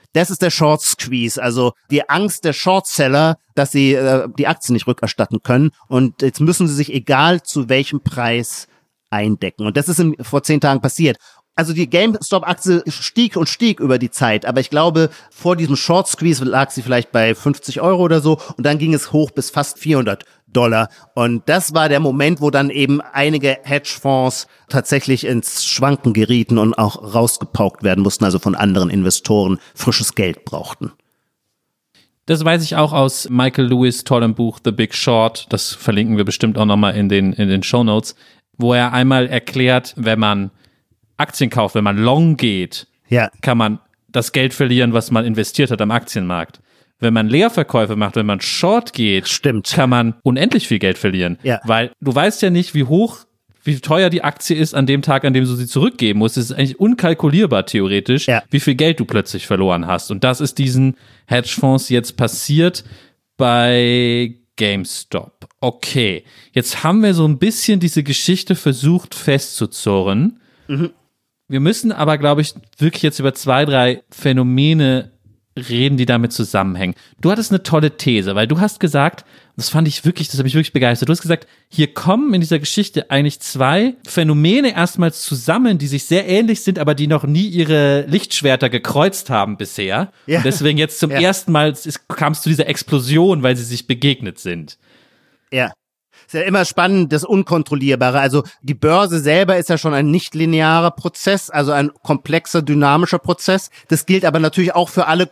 Das ist der Short Squeeze, also die Angst der Shortseller, dass sie die Aktien nicht rückerstatten können. Und jetzt müssen sie sich egal zu welchem Preis eindecken. Und das ist vor 10 Tagen passiert. Also die GameStop-Aktie stieg und stieg über die Zeit, aber ich glaube, vor diesem Short Squeeze lag sie vielleicht bei 50 € oder so und dann ging es hoch bis fast $400. Und das war der Moment, wo dann eben einige Hedgefonds tatsächlich ins Schwanken gerieten und auch rausgepaukt werden mussten, also von anderen Investoren frisches Geld brauchten. Das weiß ich auch aus Michael Lewis' tollem Buch The Big Short, das verlinken wir bestimmt auch nochmal in den Shownotes, wo er einmal erklärt, wenn man Aktien kauft, wenn man long geht, kann man das Geld verlieren, was man investiert hat am Aktienmarkt. Wenn man Leerverkäufe macht, wenn man short geht, kann man unendlich viel Geld verlieren. Ja. Weil du weißt ja nicht, wie teuer die Aktie ist an dem Tag, an dem du sie zurückgeben musst. Es ist eigentlich unkalkulierbar theoretisch, wie viel Geld du plötzlich verloren hast. Und das ist diesen Hedgefonds jetzt passiert bei GameStop. Okay, jetzt haben wir so ein bisschen diese Geschichte versucht festzuzurren. Mhm. Wir müssen aber, glaube ich, wirklich jetzt über 2, 3 Phänomene reden, die damit zusammenhängen. Du hattest eine tolle These, weil du hast gesagt, das hat mich wirklich begeistert, du hast gesagt, hier kommen in dieser Geschichte eigentlich 2 Phänomene erstmals zusammen, die sich sehr ähnlich sind, aber die noch nie ihre Lichtschwerter gekreuzt haben bisher. Ja. Und deswegen jetzt zum ersten Mal kam es zu dieser Explosion, weil sie sich begegnet sind. Ja. Ist ja immer spannend, das Unkontrollierbare. Also die Börse selber ist ja schon ein nicht-linearer Prozess, also ein komplexer, dynamischer Prozess. Das gilt aber natürlich auch für alle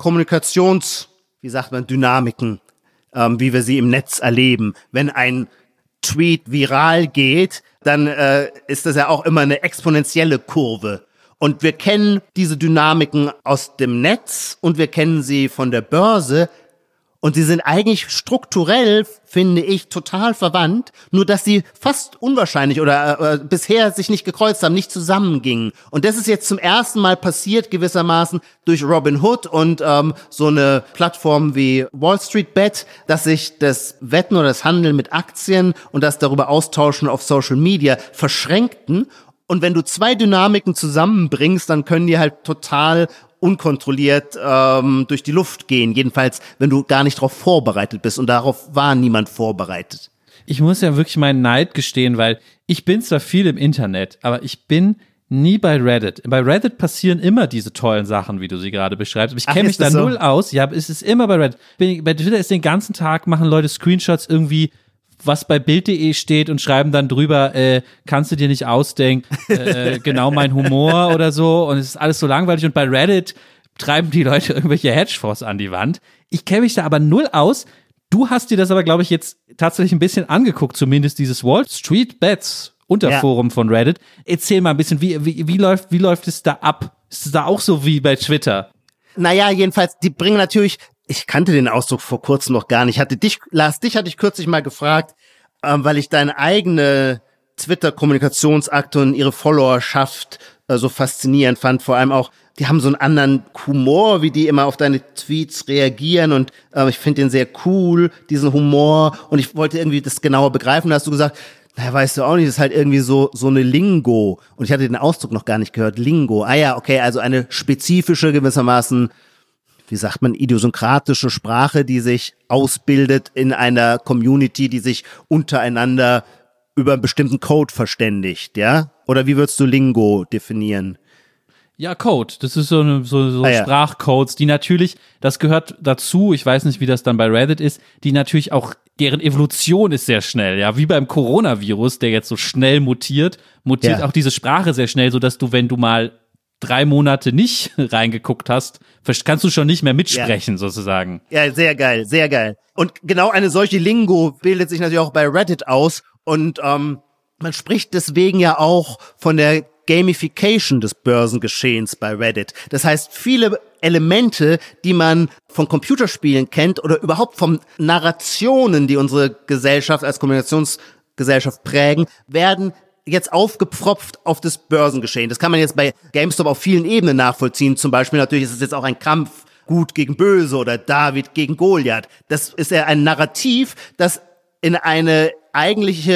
Dynamiken, wie wir sie im Netz erleben. Wenn ein Tweet viral geht, dann ist das ja auch immer eine exponentielle Kurve. Und wir kennen diese Dynamiken aus dem Netz und wir kennen sie von der Börse. Und sie sind eigentlich strukturell, finde ich, total verwandt, nur dass sie fast unwahrscheinlich oder bisher sich nicht gekreuzt haben, nicht zusammengingen. Und das ist jetzt zum ersten Mal passiert gewissermaßen durch Robinhood und so eine Plattform wie Wall Street Bet, dass sich das Wetten oder das Handeln mit Aktien und das darüber austauschen auf Social Media verschränkten. Und wenn du 2 Dynamiken zusammenbringst, dann können die halt total unkontrolliert durch die Luft gehen. Jedenfalls, wenn du gar nicht darauf vorbereitet bist. Und darauf war niemand vorbereitet. Ich muss ja wirklich meinen Neid gestehen, weil ich bin zwar viel im Internet, aber ich bin nie bei Reddit. Bei Reddit passieren immer diese tollen Sachen, wie du sie gerade beschreibst. Aber ich kenne mich da null aus. Ja, es ist immer bei Reddit. Bei Twitter ist den ganzen Tag, machen Leute Screenshots irgendwie, was bei Bild.de steht und schreiben dann drüber, kannst du dir nicht ausdenken, genau mein Humor oder so, und es ist alles so langweilig, und bei Reddit treiben die Leute irgendwelche Hedgefonds an die Wand. Ich kenne mich da aber null aus. Du hast dir das aber, glaube ich, jetzt tatsächlich ein bisschen angeguckt, zumindest dieses Wall Street Bets Unterforum von Reddit. Erzähl mal ein bisschen, wie läuft es da ab? Ist es da auch so wie bei Twitter? Naja, jedenfalls, die bringen natürlich, ich kannte den Ausdruck vor kurzem noch gar nicht. Lars, dich hatte ich kürzlich mal gefragt, weil ich deine eigene Twitter-Kommunikationsakte und ihre Followerschaft so faszinierend fand. Vor allem auch, die haben so einen anderen Humor, wie die immer auf deine Tweets reagieren, und ich finde den sehr cool, diesen Humor, und ich wollte irgendwie das genauer begreifen. Da hast du gesagt, na, weißt du auch nicht, das ist halt irgendwie so eine Lingo. Und ich hatte den Ausdruck noch gar nicht gehört, Lingo. Ah ja, okay, also eine spezifische, gewissermaßen, wie sagt man, idiosynkratische Sprache, die sich ausbildet in einer Community, die sich untereinander über einen bestimmten Code verständigt, ja? Oder wie würdest du Lingo definieren? Ja, Code. Das ist so Sprachcodes, die natürlich, das gehört dazu, ich weiß nicht, wie das dann bei Reddit ist, die natürlich auch, deren Evolution ist sehr schnell, ja, wie beim Coronavirus, der jetzt so schnell mutiert auch diese Sprache sehr schnell, sodass du, wenn du mal 3 Monate nicht reingeguckt hast, kannst du schon nicht mehr mitsprechen, sozusagen. Ja, sehr geil, sehr geil. Und genau eine solche Lingo bildet sich natürlich auch bei Reddit aus, und man spricht deswegen ja auch von der Gamification des Börsengeschehens bei Reddit. Das heißt, viele Elemente, die man von Computerspielen kennt oder überhaupt von Narrationen, die unsere Gesellschaft als Kommunikationsgesellschaft prägen, werden jetzt aufgepfropft auf das Börsengeschehen. Das kann man jetzt bei GameStop auf vielen Ebenen nachvollziehen. Zum Beispiel natürlich ist es jetzt auch ein Kampf Gut gegen Böse oder David gegen Goliath. Das ist ja ein Narrativ, das in eine eigentliche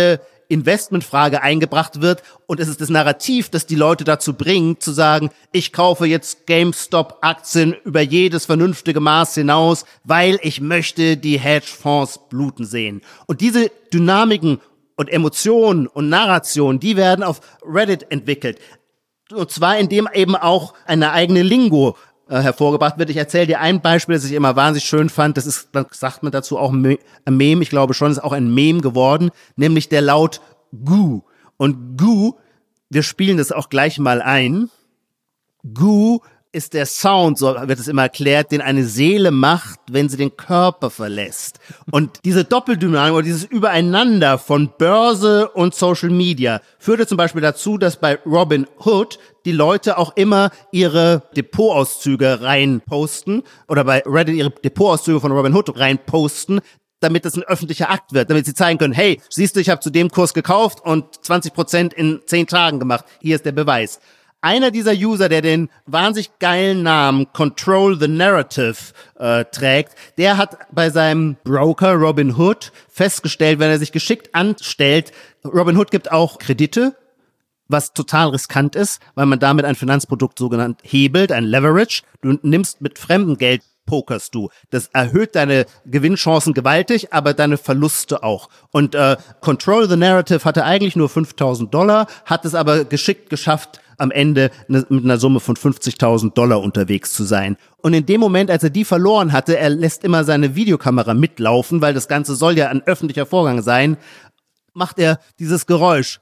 Investmentfrage eingebracht wird und es ist das Narrativ, das die Leute dazu bringt, zu sagen, ich kaufe jetzt GameStop-Aktien über jedes vernünftige Maß hinaus, weil ich möchte die Hedgefonds bluten sehen. Und diese Dynamiken und Emotionen und Narrationen, die werden auf Reddit entwickelt. Und zwar indem eben auch eine eigene Lingo hervorgebracht wird. Ich erzähle dir ein Beispiel, das ich immer wahnsinnig schön fand. Das ist, dann sagt man dazu auch ein Meme. Ich glaube schon, ist auch ein Meme geworden, nämlich der Laut Goo. Und Goo, wir spielen das auch gleich mal ein. Goo ist der Sound, so wird es immer erklärt, den eine Seele macht, wenn sie den Körper verlässt. Und diese Doppeldynamik oder dieses Übereinander von Börse und Social Media führte zum Beispiel dazu, dass bei Robinhood die Leute auch immer ihre Depotauszüge reinposten oder bei Reddit ihre Depotauszüge von Robinhood reinposten, damit das ein öffentlicher Akt wird, damit sie zeigen können, hey, siehst du, ich habe zu dem Kurs gekauft und 20% in 10 Tagen gemacht. Hier ist der Beweis. Einer dieser User, der den wahnsinnig geilen Namen Control the Narrative trägt, der hat bei seinem Broker Robinhood festgestellt, wenn er sich geschickt anstellt, Robinhood gibt auch Kredite, was total riskant ist, weil man damit ein Finanzprodukt sogenannt hebelt, ein Leverage. Du nimmst mit fremdem Geld, pokerst du. Das erhöht deine Gewinnchancen gewaltig, aber deine Verluste auch. Und Control the Narrative hatte eigentlich nur $5.000, hat es aber geschickt geschafft, am Ende mit einer Summe von $50.000 unterwegs zu sein. Und in dem Moment, als er die verloren hatte, er lässt immer seine Videokamera mitlaufen, weil das Ganze soll ja ein öffentlicher Vorgang sein, macht er dieses Geräusch.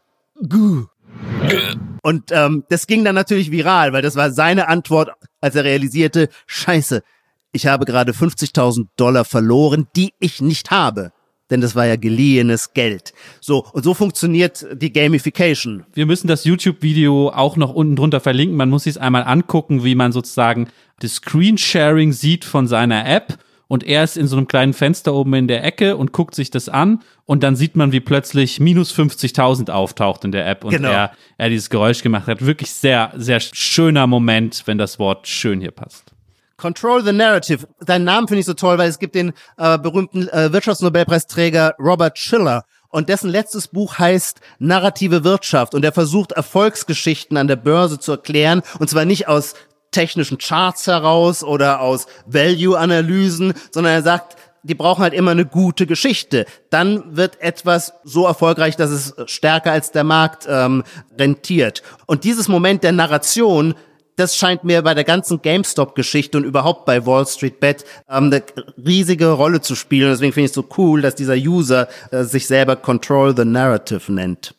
Und das ging dann natürlich viral, weil das war seine Antwort, als er realisierte, Scheiße, ich habe gerade $50.000 verloren, die ich nicht habe. Denn das war ja geliehenes Geld. So, und so funktioniert die Gamification. Wir müssen das YouTube-Video auch noch unten drunter verlinken. Man muss sich es einmal angucken, wie man sozusagen das Screensharing sieht von seiner App. Und er ist in so einem kleinen Fenster oben in der Ecke und guckt sich das an. Und dann sieht man, wie plötzlich minus 50.000 auftaucht in der App. Und er dieses Geräusch gemacht hat. Wirklich sehr, sehr schöner Moment, wenn das Wort schön hier passt. Control the Narrative. Deinen Namen finde ich so toll, weil es gibt den berühmten Wirtschaftsnobelpreisträger Robert Shiller und dessen letztes Buch heißt Narrative Wirtschaft und er versucht Erfolgsgeschichten an der Börse zu erklären und zwar nicht aus technischen Charts heraus oder aus Value-Analysen, sondern er sagt, die brauchen halt immer eine gute Geschichte. Dann wird etwas so erfolgreich, dass es stärker als der Markt rentiert. Und dieses Moment der Narration, das scheint mir bei der ganzen GameStop-Geschichte und überhaupt bei Wall Street Bet eine riesige Rolle zu spielen. Deswegen finde ich es so cool, dass dieser User sich selber Control the Narrative nennt.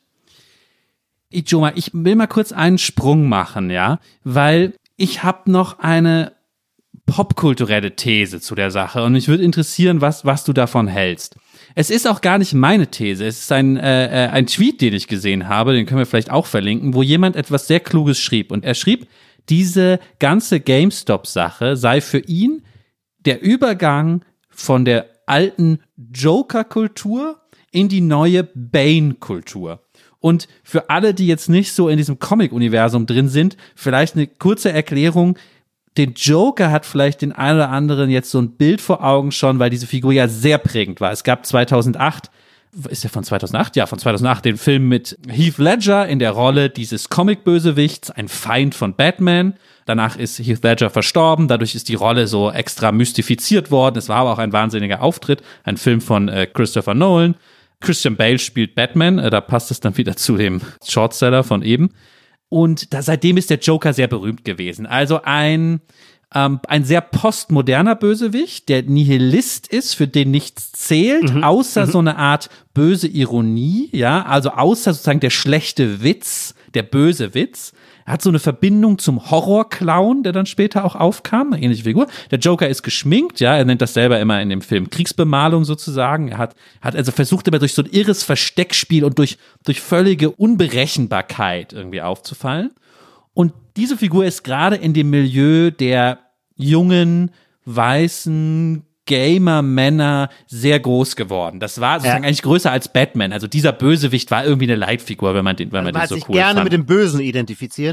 Ijoma, ich will mal kurz einen Sprung machen, ja, weil ich habe noch eine popkulturelle These zu der Sache und mich würde interessieren, was du davon hältst. Es ist auch gar nicht meine These, es ist ein Tweet, den ich gesehen habe, den können wir vielleicht auch verlinken, wo jemand etwas sehr Kluges schrieb und er schrieb, diese ganze GameStop-Sache sei für ihn der Übergang von der alten Joker-Kultur in die neue Bane-Kultur. Und für alle, die jetzt nicht so in diesem Comic-Universum drin sind, vielleicht eine kurze Erklärung. Den Joker hat vielleicht den einen oder anderen jetzt so ein Bild vor Augen schon, weil diese Figur ja sehr prägend war. Es gab 2008, ist der von 2008? Ja, von 2008, den Film mit Heath Ledger in der Rolle dieses Comic-Bösewichts, ein Feind von Batman. Danach ist Heath Ledger verstorben, dadurch ist die Rolle so extra mystifiziert worden. Es war aber auch ein wahnsinniger Auftritt, ein Film von Christopher Nolan. Christian Bale spielt Batman, da passt es dann wieder zu dem Shortseller von eben. Und seitdem ist der Joker sehr berühmt gewesen. Also ein sehr postmoderner Bösewicht, der Nihilist ist, für den nichts zählt, außer so eine Art böse Ironie, ja, also außer sozusagen der schlechte Witz, der böse Witz. Er hat so eine Verbindung zum Horrorclown, der dann später auch aufkam, eine ähnliche Figur. Der Joker ist geschminkt, ja, er nennt das selber immer in dem Film Kriegsbemalung sozusagen. Er hat also versucht immer durch so ein irres Versteckspiel und durch völlige Unberechenbarkeit irgendwie aufzufallen. Und diese Figur ist gerade in dem Milieu der jungen, weißen Gamer-Männer sehr groß geworden. Das war sozusagen eigentlich größer als Batman. Also dieser Bösewicht war irgendwie eine Leitfigur, wenn man den so cool fand. Hat sich gerne mit dem Bösen identifiziert?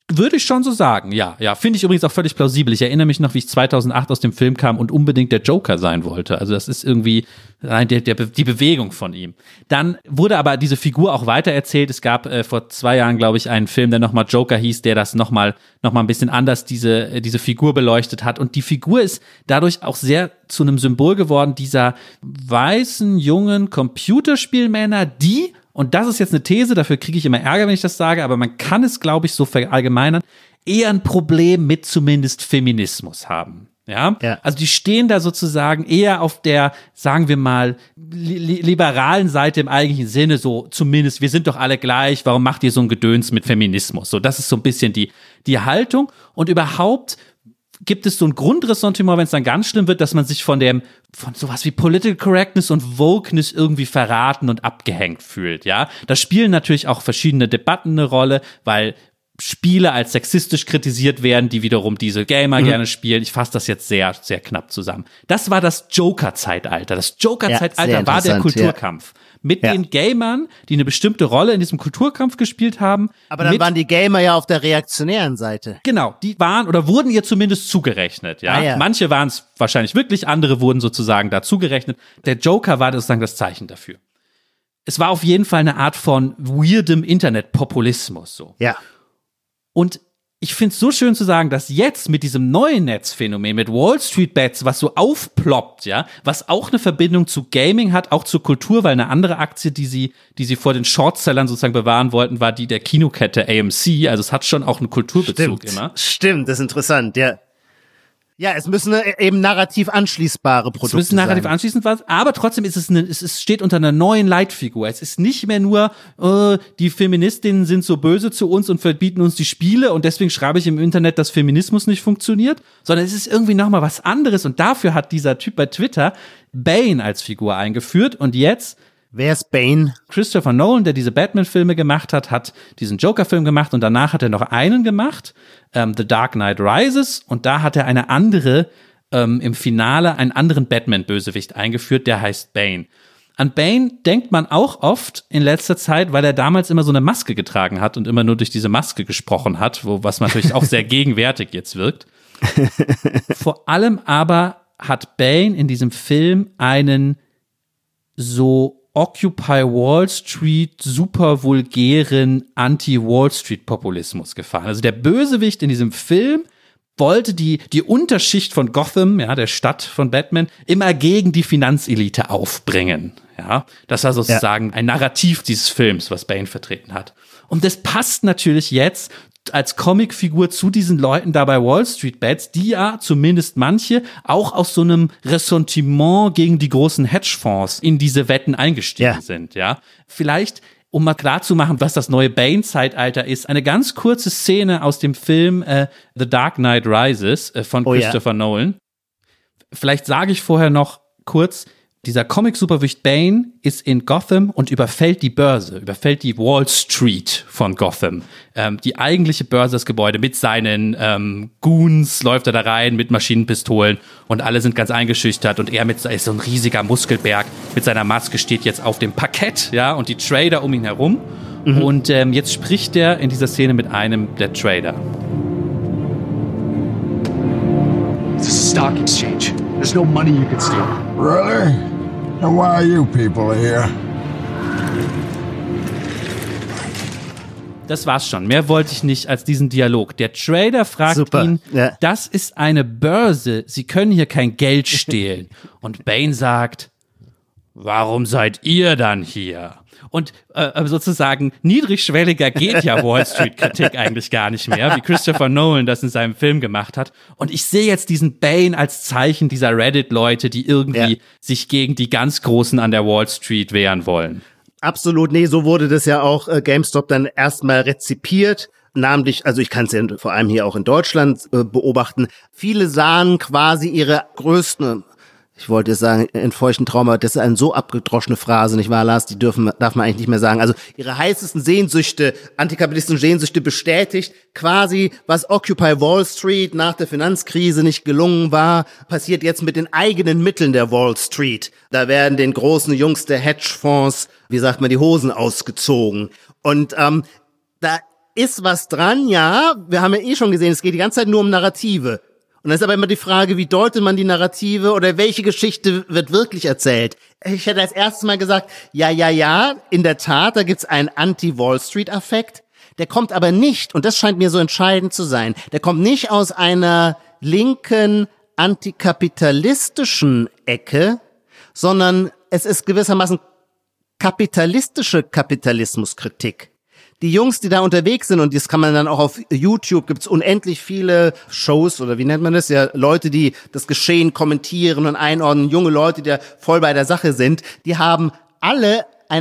Würde ich schon so sagen, ja. Finde ich übrigens auch völlig plausibel. Ich erinnere mich noch, wie ich 2008 aus dem Film kam und unbedingt der Joker sein wollte. Also das ist irgendwie die Bewegung von ihm. Dann wurde aber diese Figur auch weitererzählt. Es gab vor 2 Jahren, glaube ich, einen Film, der nochmal Joker hieß, der das nochmal ein bisschen anders diese Figur beleuchtet hat. Und die Figur ist dadurch auch sehr zu einem Symbol geworden dieser weißen, jungen Computerspielmänner, die, und das ist jetzt eine These, dafür kriege ich immer Ärger, wenn ich das sage, aber man kann es, glaube ich, so verallgemeinern, eher ein Problem mit zumindest Feminismus haben. Ja? Also die stehen da sozusagen eher auf der, sagen wir mal, liberalen Seite im eigentlichen Sinne, so zumindest, wir sind doch alle gleich, warum macht ihr so ein Gedöns mit Feminismus? So, das ist so ein bisschen die Haltung. Und überhaupt gibt es so ein Grundressentiment, wenn es dann ganz schlimm wird, dass man sich von sowas wie Political Correctness und Wokeness irgendwie verraten und abgehängt fühlt, ja. Da spielen natürlich auch verschiedene Debatten eine Rolle, weil Spiele als sexistisch kritisiert werden, die wiederum diese Gamer gerne spielen. Ich fasse das jetzt sehr, sehr knapp zusammen. Das war das Joker-Zeitalter. Das Joker-Zeitalter war der Kulturkampf. Mit den Gamern, die eine bestimmte Rolle in diesem Kulturkampf gespielt haben. Aber dann waren die Gamer ja auf der reaktionären Seite. Genau, die waren oder wurden ihr zumindest zugerechnet. Ja? Manche waren es wahrscheinlich wirklich, andere wurden sozusagen da zugerechnet. Der Joker war sozusagen das Zeichen dafür. Es war auf jeden Fall eine Art von weirdem Internetpopulismus. So. Ja. Und ich finde es so schön zu sagen, dass jetzt mit diesem neuen Netzphänomen, mit Wall Street Bets, was so aufploppt, ja, was auch eine Verbindung zu Gaming hat, auch zur Kultur, weil eine andere Aktie, die sie vor den Shortsellern sozusagen bewahren wollten, war die der Kinokette AMC. Also es hat schon auch einen Kulturbezug immer. Stimmt, das ist interessant, ja. Ja, es müssen eben narrativ anschließbare Produkte sein. Es müssen narrativ anschließend was, aber trotzdem ist es steht unter einer neuen Leitfigur. Es ist nicht mehr nur, die Feministinnen sind so böse zu uns und verbieten uns die Spiele und deswegen schreibe ich im Internet, dass Feminismus nicht funktioniert, sondern es ist irgendwie nochmal was anderes und dafür hat dieser Typ bei Twitter Bane als Figur eingeführt und jetzt wer ist Bane? Christopher Nolan, der diese Batman-Filme gemacht hat diesen Joker-Film gemacht und danach hat er noch einen gemacht, The Dark Knight Rises, und da hat er eine andere, im Finale einen anderen Batman-Bösewicht eingeführt, der heißt Bane. An Bane denkt man auch oft in letzter Zeit, weil er damals immer so eine Maske getragen hat und immer nur durch diese Maske gesprochen hat, was natürlich auch sehr gegenwärtig jetzt wirkt. Vor allem aber hat Bane in diesem Film einen so Occupy Wall Street, super vulgären Anti-Wall Street Populismus gefahren. Also der Bösewicht in diesem Film wollte die Unterschicht von Gotham, ja, der Stadt von Batman, immer gegen die Finanzelite aufbringen. Ja, das war sozusagen ein Narrativ dieses Films, was Bane vertreten hat. Und das passt natürlich jetzt als Comicfigur zu diesen Leuten da bei Wall Street Bets, die ja zumindest manche auch aus so einem Ressentiment gegen die großen Hedgefonds in diese Wetten eingestiegen sind, ja. Vielleicht, um mal klarzumachen, was das neue Bane-Zeitalter ist, eine ganz kurze Szene aus dem Film The Dark Knight Rises von Christopher Nolan. Vielleicht sage ich vorher noch kurz, dieser Comic-Superwicht Bane ist in Gotham und überfällt die Börse, überfällt die Wall Street von Gotham. Die eigentliche Börse, das Gebäude mit seinen Goons, läuft er da rein mit Maschinenpistolen und alle sind ganz eingeschüchtert und er ist so ein riesiger Muskelberg mit seiner Maske steht jetzt auf dem Parkett, ja, und die Trader um ihn herum. Und jetzt spricht er in dieser Szene mit einem der Trader. It's a stock exchange. There's no money you can steal. Really? And why are you people here? Das war's schon. Mehr wollte ich nicht als diesen Dialog. Der Trader fragt ihn, das ist eine Börse. Sie können hier kein Geld stehlen. Und Bane sagt, warum seid ihr dann hier? Und sozusagen niedrigschwelliger geht ja Wall Street-Kritik eigentlich gar nicht mehr, wie Christopher Nolan das in seinem Film gemacht hat. Und ich sehe jetzt diesen Bane als Zeichen dieser Reddit-Leute, die irgendwie sich gegen die ganz Großen an der Wall Street wehren wollen. Absolut, nee, so wurde das ja auch GameStop dann erstmal rezipiert. Namentlich, also ich kann es ja vor allem hier auch in Deutschland beobachten. Viele sahen quasi ihre größten, ich wollte jetzt sagen, entfeuchten Trauma, das ist eine so abgedroschene Phrase, nicht wahr, Lars? Die darf man eigentlich nicht mehr sagen. Also ihre heißesten Sehnsüchte, antikapitalistischen Sehnsüchte bestätigt, quasi, was Occupy Wall Street nach der Finanzkrise nicht gelungen war, passiert jetzt mit den eigenen Mitteln der Wall Street. Da werden den großen Jungs der Hedgefonds, wie sagt man, die Hosen ausgezogen. Und da ist was dran, ja. Wir haben ja eh schon gesehen, es geht die ganze Zeit nur um Narrative. Und dann ist aber immer die Frage, wie deutet man die Narrative oder welche Geschichte wird wirklich erzählt? Ich hätte als erstes mal gesagt, ja, in der Tat, da gibt's einen Anti-Wall-Street-Affekt. Der kommt aber nicht, und das scheint mir so entscheidend zu sein, der kommt nicht aus einer linken, antikapitalistischen Ecke, sondern es ist gewissermaßen kapitalistische Kapitalismuskritik. Die Jungs, die da unterwegs sind, und das kann man dann auch auf YouTube, gibt's unendlich viele Shows, oder wie nennt man das, ja, Leute, die das Geschehen kommentieren und einordnen, junge Leute, die da voll bei der Sache sind, die haben alle ein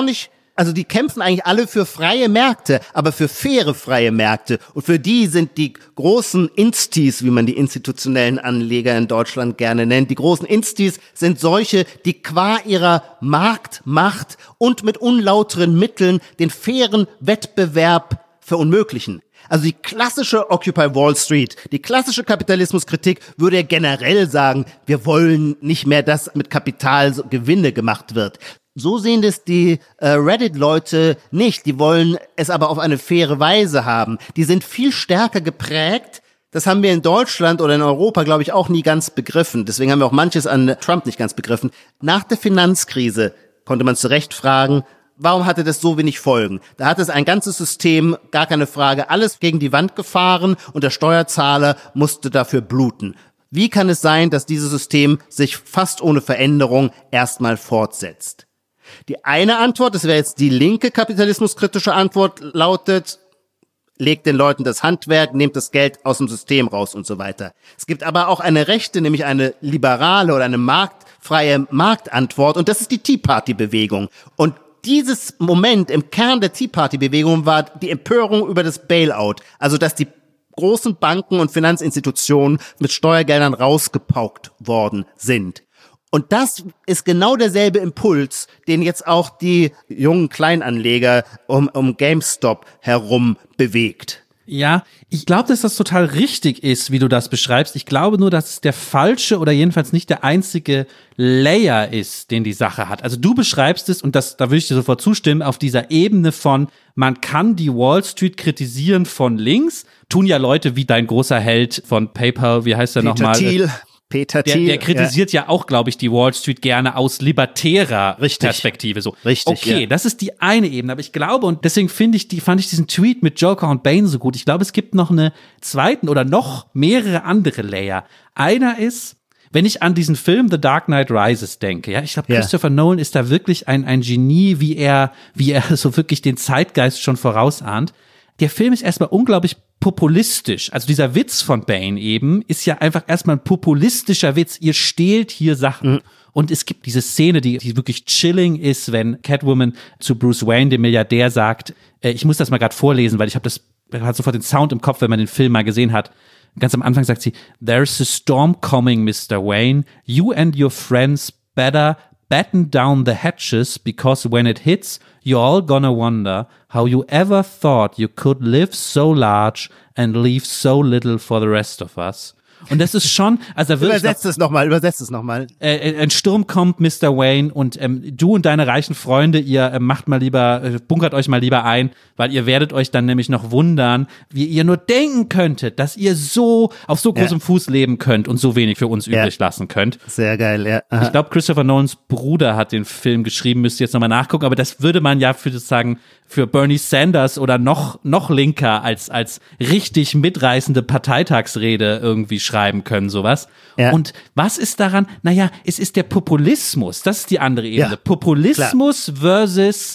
also die kämpfen eigentlich alle für freie Märkte, aber für faire freie Märkte. Und für die sind die großen Instis, wie man die institutionellen Anleger in Deutschland gerne nennt, die großen Instis sind solche, die qua ihrer Marktmacht und mit unlauteren Mitteln den fairen Wettbewerb verunmöglichen. Also die klassische Occupy Wall Street, die klassische Kapitalismuskritik würde ja generell sagen, wir wollen nicht mehr, dass mit Kapital Gewinne gemacht wird. So sehen das die Reddit-Leute nicht. Die wollen es aber auf eine faire Weise haben. Die sind viel stärker geprägt. Das haben wir in Deutschland oder in Europa, glaube ich, auch nie ganz begriffen. Deswegen haben wir auch manches an Trump nicht ganz begriffen. Nach der Finanzkrise konnte man zu Recht fragen, warum hatte das so wenig Folgen? Da hat es ein ganzes System, gar keine Frage, alles gegen die Wand gefahren und der Steuerzahler musste dafür bluten. Wie kann es sein, dass dieses System sich fast ohne Veränderung erstmal fortsetzt? Die eine Antwort, das wäre jetzt die linke kapitalismuskritische Antwort, lautet, legt den Leuten das Handwerk, nehmt das Geld aus dem System raus und so weiter. Es gibt aber auch eine rechte, nämlich eine liberale oder eine freie Marktantwort, und das ist die Tea Party Bewegung. Und dieses Moment im Kern der Tea Party Bewegung war die Empörung über das Bailout, also dass die großen Banken und Finanzinstitutionen mit Steuergeldern rausgepaukt worden sind. Und das ist genau derselbe Impuls, den jetzt auch die jungen Kleinanleger um GameStop herum bewegt. Ja, ich glaube, dass das total richtig ist, wie du das beschreibst. Ich glaube nur, dass es der falsche oder jedenfalls nicht der einzige Layer ist, den die Sache hat. Also du beschreibst es, und da würde ich dir sofort zustimmen, auf dieser Ebene von, man kann die Wall Street kritisieren von links, tun ja Leute wie dein großer Held von PayPal, wie heißt der nochmal? Peter Thiel. Der kritisiert ja auch, glaube ich, die Wall Street gerne aus libertärer Perspektive. So. Richtig, okay, das ist die eine Ebene. Aber ich glaube, und deswegen fand ich diesen Tweet mit Joker und Bane so gut. Ich glaube, es gibt noch eine zweiten oder noch mehrere andere Layer. Einer ist, wenn ich an diesen Film The Dark Knight Rises denke, ja, ich glaube, Christopher Nolan ist da wirklich ein Genie, wie er so wirklich den Zeitgeist schon vorausahnt. Der Film ist erstmal unglaublich populistisch. Also dieser Witz von Bane eben ist ja einfach erstmal ein populistischer Witz. Ihr stehlt hier Sachen. Mhm. Und es gibt diese Szene, die wirklich chilling ist, wenn Catwoman zu Bruce Wayne, dem Milliardär, sagt, ich muss das mal gerade vorlesen, weil ich habe sofort den Sound im Kopf, wenn man den Film mal gesehen hat. Ganz am Anfang sagt sie, "There's a storm coming, Mr. Wayne. You and your friends better batten down the hatches, because when it hits, you're all gonna wonder how you ever thought you could live so large and leave so little for the rest of us." Und das ist schon, also übersetzt es nochmal. Ein Sturm kommt, Mr. Wayne, und du und deine reichen Freunde, ihr macht mal lieber, bunkert euch mal lieber ein, weil ihr werdet euch dann nämlich noch wundern, wie ihr nur denken könntet, dass ihr so auf so großem Fuß leben könnt und so wenig für uns übrig lassen könnt. Sehr geil, ja. Aha. Ich glaube, Christopher Nolans Bruder hat den Film geschrieben, müsst ihr jetzt nochmal nachgucken, aber das würde man ja für Bernie Sanders oder noch linker als richtig mitreißende Parteitagsrede irgendwie schreiben können, sowas. Ja. Und was ist daran? Naja, es ist der Populismus. Das ist die andere Ebene. Ja, Populismus versus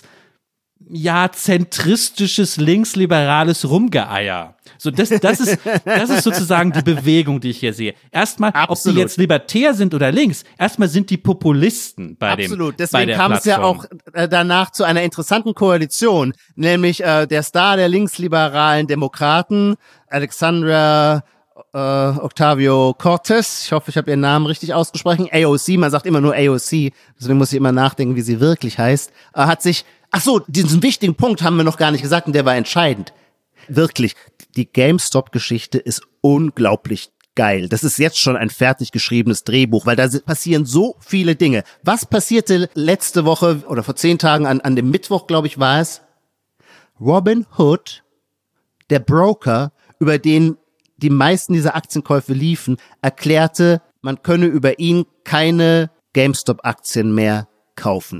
zentristisches, linksliberales Rumgeeier. So, das ist sozusagen die Bewegung, die ich hier sehe. Erstmal, ob sie jetzt libertär sind oder links, erstmal sind die Populisten bei dem. Absolut, deswegen kam es ja auch danach zu einer interessanten Koalition, nämlich der Star der linksliberalen Demokraten, Alexandria Ocasio-Cortez, ich hoffe, ich habe ihren Namen richtig ausgesprochen, AOC, man sagt immer nur AOC, deswegen muss ich immer nachdenken, wie sie wirklich heißt, hat sich, diesen wichtigen Punkt haben wir noch gar nicht gesagt und der war entscheidend. Wirklich, die GameStop-Geschichte ist unglaublich geil. Das ist jetzt schon ein fertig geschriebenes Drehbuch, weil da passieren so viele Dinge. Was passierte letzte Woche oder vor 10 Tagen an dem Mittwoch, glaube ich, war es? Robin Hood Der Broker, über den die meisten dieser Aktienkäufe liefen, erklärte, man könne über ihn keine GameStop-Aktien mehr kaufen.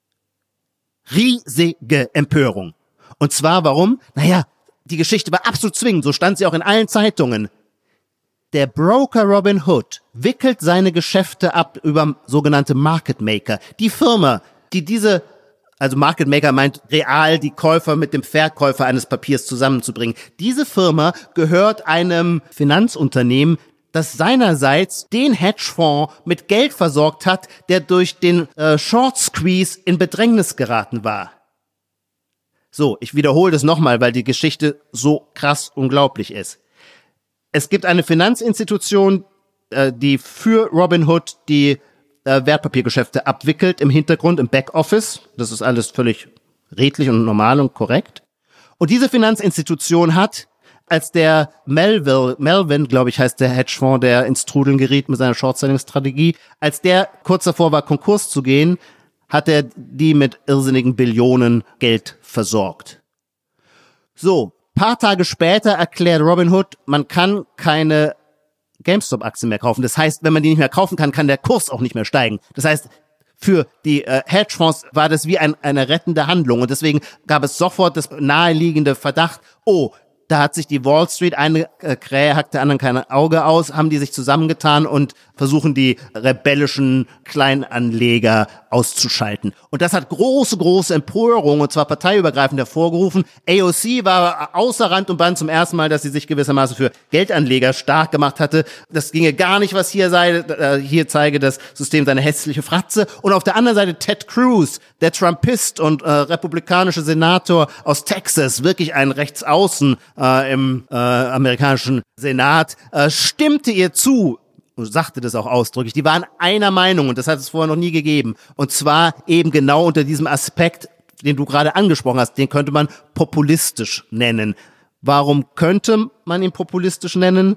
Riesige Empörung. Und zwar warum? Naja, die Geschichte war absolut zwingend, so stand sie auch in allen Zeitungen. Der Broker Robinhood wickelt seine Geschäfte ab über sogenannte Market Maker. Die Firma, die also Market Maker meint real die Käufer mit dem Verkäufer eines Papiers zusammenzubringen. Diese Firma gehört einem Finanzunternehmen, das seinerseits den Hedgefonds mit Geld versorgt hat, der durch den Short Squeeze in Bedrängnis geraten war. So, ich wiederhole das nochmal, weil die Geschichte so krass unglaublich ist. Es gibt eine Finanzinstitution, die für Robinhood die Wertpapiergeschäfte abwickelt im Hintergrund, im Backoffice. Das ist alles völlig redlich und normal und korrekt. Und diese Finanzinstitution hat, als der Melvin, glaube ich, heißt der Hedgefonds, der ins Trudeln geriet mit seiner Short-Selling-Strategie, als der kurz davor war, Konkurs zu gehen, hat er die mit irrsinnigen Billionen Geld versorgt. So, paar Tage später erklärt Robinhood, man kann keine GameStop-Aktien mehr kaufen. Das heißt, wenn man die nicht mehr kaufen kann, kann der Kurs auch nicht mehr steigen. Das heißt, für die Hedgefonds war das wie eine rettende Handlung. Und deswegen gab es sofort das naheliegende Verdacht, da hat sich die Wall Street, eine Krähe hackt der anderen kein Auge aus, haben die sich zusammengetan und versuchen die rebellischen Kleinanleger auszuschalten. Und das hat große Empörung, und zwar parteiübergreifend hervorgerufen. AOC war außer Rand und Band zum ersten Mal, dass sie sich gewissermaßen für Geldanleger stark gemacht hatte. Das ginge gar nicht, was hier sei. Hier zeige das System seine hässliche Fratze. Und auf der anderen Seite Ted Cruz, der Trumpist und republikanische Senator aus Texas, wirklich ein Rechtsaußen im amerikanischen Senat, stimmte ihr zu und sagte das auch ausdrücklich. Die waren einer Meinung und das hat es vorher noch nie gegeben. Und zwar eben genau unter diesem Aspekt, den du gerade angesprochen hast, den könnte man populistisch nennen. Warum könnte man ihn populistisch nennen?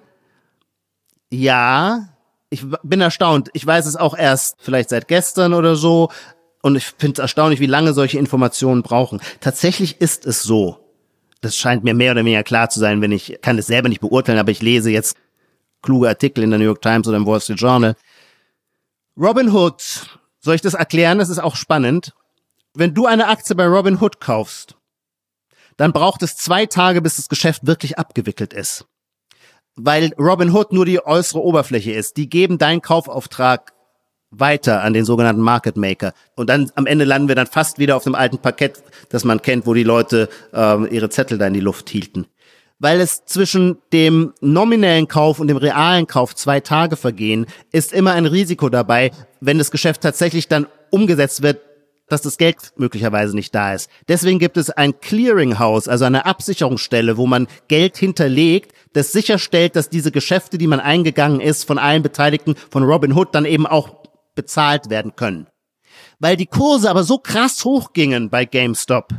Ja, ich bin erstaunt. Ich weiß es auch erst vielleicht seit gestern oder so und ich finde es erstaunlich, wie lange solche Informationen brauchen. Tatsächlich ist es so. Das scheint mir mehr oder weniger klar zu sein, ich kann es selber nicht beurteilen, aber ich lese jetzt kluge Artikel in der New York Times oder im Wall Street Journal. Robinhood, soll ich das erklären? Das ist auch spannend. Wenn du eine Aktie bei Robinhood kaufst, dann braucht es 2 Tage, bis das Geschäft wirklich abgewickelt ist. Weil Robinhood nur die äußere Oberfläche ist. Die geben deinen Kaufauftrag weiter an den sogenannten Market Maker. Und dann am Ende landen wir dann fast wieder auf dem alten Parkett, das man kennt, wo die Leute ihre Zettel da in die Luft hielten. Weil es zwischen dem nominellen Kauf und dem realen Kauf 2 Tage vergehen, ist immer ein Risiko dabei, wenn das Geschäft tatsächlich dann umgesetzt wird, dass das Geld möglicherweise nicht da ist. Deswegen gibt es ein Clearinghouse, also eine Absicherungsstelle, wo man Geld hinterlegt, das sicherstellt, dass diese Geschäfte, die man eingegangen ist, von allen Beteiligten von Robinhood dann eben auch bezahlt werden können. Weil die Kurse aber so krass hochgingen bei GameStop,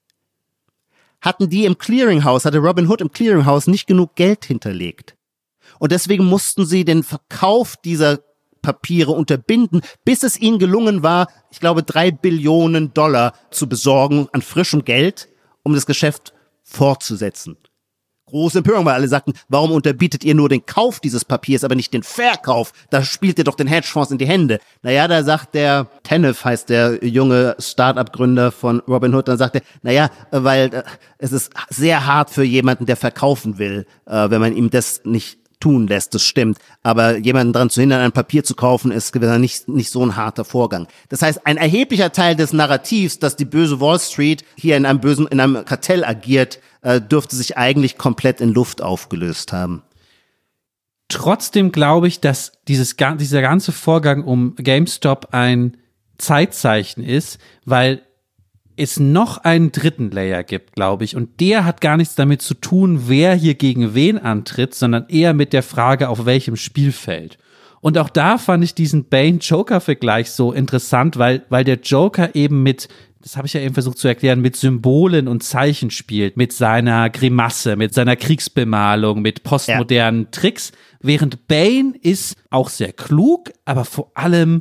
hatte Robinhood im Clearinghouse nicht genug Geld hinterlegt. Und deswegen mussten sie den Verkauf dieser Papiere unterbinden, bis es ihnen gelungen war, ich glaube, $3 Billionen zu besorgen an frischem Geld, um das Geschäft fortzusetzen. Große Empörung, weil alle sagten, warum unterbietet ihr nur den Kauf dieses Papiers, aber nicht den Verkauf? Da spielt ihr doch den Hedgefonds in die Hände. Naja, da sagt der Tenef, heißt der junge Start-up-Gründer von Robinhood, dann sagt er, weil es ist sehr hart für jemanden, der verkaufen will, wenn man ihm das nicht tun lässt, das stimmt. Aber jemanden daran zu hindern, ein Papier zu kaufen, ist nicht so ein harter Vorgang. Das heißt, ein erheblicher Teil des Narrativs, dass die böse Wall Street hier in einem Kartell agiert, dürfte sich eigentlich komplett in Luft aufgelöst haben. Trotzdem glaube ich, dass dieser ganze Vorgang um GameStop ein Zeitzeichen ist, weil es noch einen dritten Layer gibt, glaube ich. Und der hat gar nichts damit zu tun, wer hier gegen wen antritt, sondern eher mit der Frage, auf welchem Spielfeld. Und auch da fand ich diesen Bane-Joker-Vergleich so interessant, weil der Joker eben das habe ich ja eben versucht zu erklären, mit Symbolen und Zeichen spielt, mit seiner Grimasse, mit seiner Kriegsbemalung, mit postmodernen Tricks, während Bane ist auch sehr klug, aber vor allem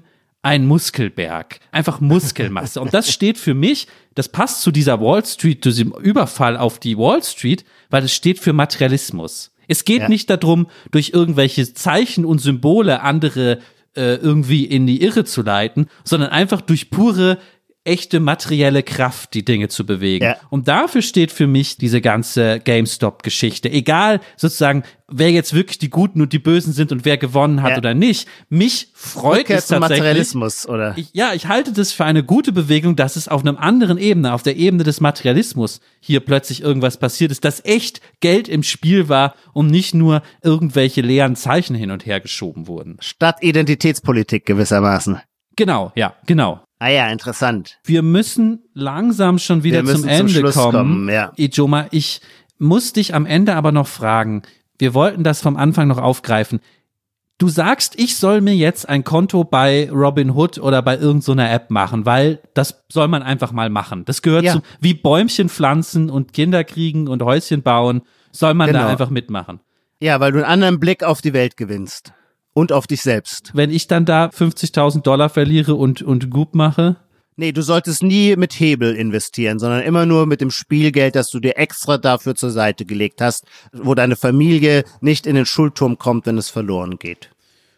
ein Muskelberg, einfach Muskelmasse. Und das steht für mich, das passt zu dieser Wall Street, zu diesem Überfall auf die Wall Street, weil es steht für Materialismus. Es geht nicht darum, durch irgendwelche Zeichen und Symbole andere irgendwie in die Irre zu leiten, sondern einfach durch pure echte materielle Kraft, die Dinge zu bewegen. Ja. Und dafür steht für mich diese ganze GameStop-Geschichte. Egal sozusagen, wer jetzt wirklich die Guten und die Bösen sind und wer gewonnen hat oder nicht. Mich freut es tatsächlich. Materialismus, oder? Ich halte das für eine gute Bewegung, dass es auf einer anderen Ebene, auf der Ebene des Materialismus hier plötzlich irgendwas passiert ist, dass echt Geld im Spiel war und nicht nur irgendwelche leeren Zeichen hin und her geschoben wurden. Statt Identitätspolitik gewissermaßen. Genau, ja, genau. Ah ja, interessant. Wir müssen langsam schon wieder zum Ende kommen. Ja. Ijoma, ich muss dich am Ende aber noch fragen, wir wollten das vom Anfang noch aufgreifen. Du sagst, ich soll mir jetzt ein Konto bei Robinhood oder bei irgendeiner App machen, weil das soll man einfach mal machen. Das gehört zu, wie Bäumchen pflanzen und Kinder kriegen und Häuschen bauen, soll man da einfach mitmachen. Ja, weil du einen anderen Blick auf die Welt gewinnst. Und auf dich selbst. Wenn ich dann da $50.000 verliere und Goop mache? Nee, du solltest nie mit Hebel investieren, sondern immer nur mit dem Spielgeld, das du dir extra dafür zur Seite gelegt hast, wo deine Familie nicht in den Schuldturm kommt, wenn es verloren geht.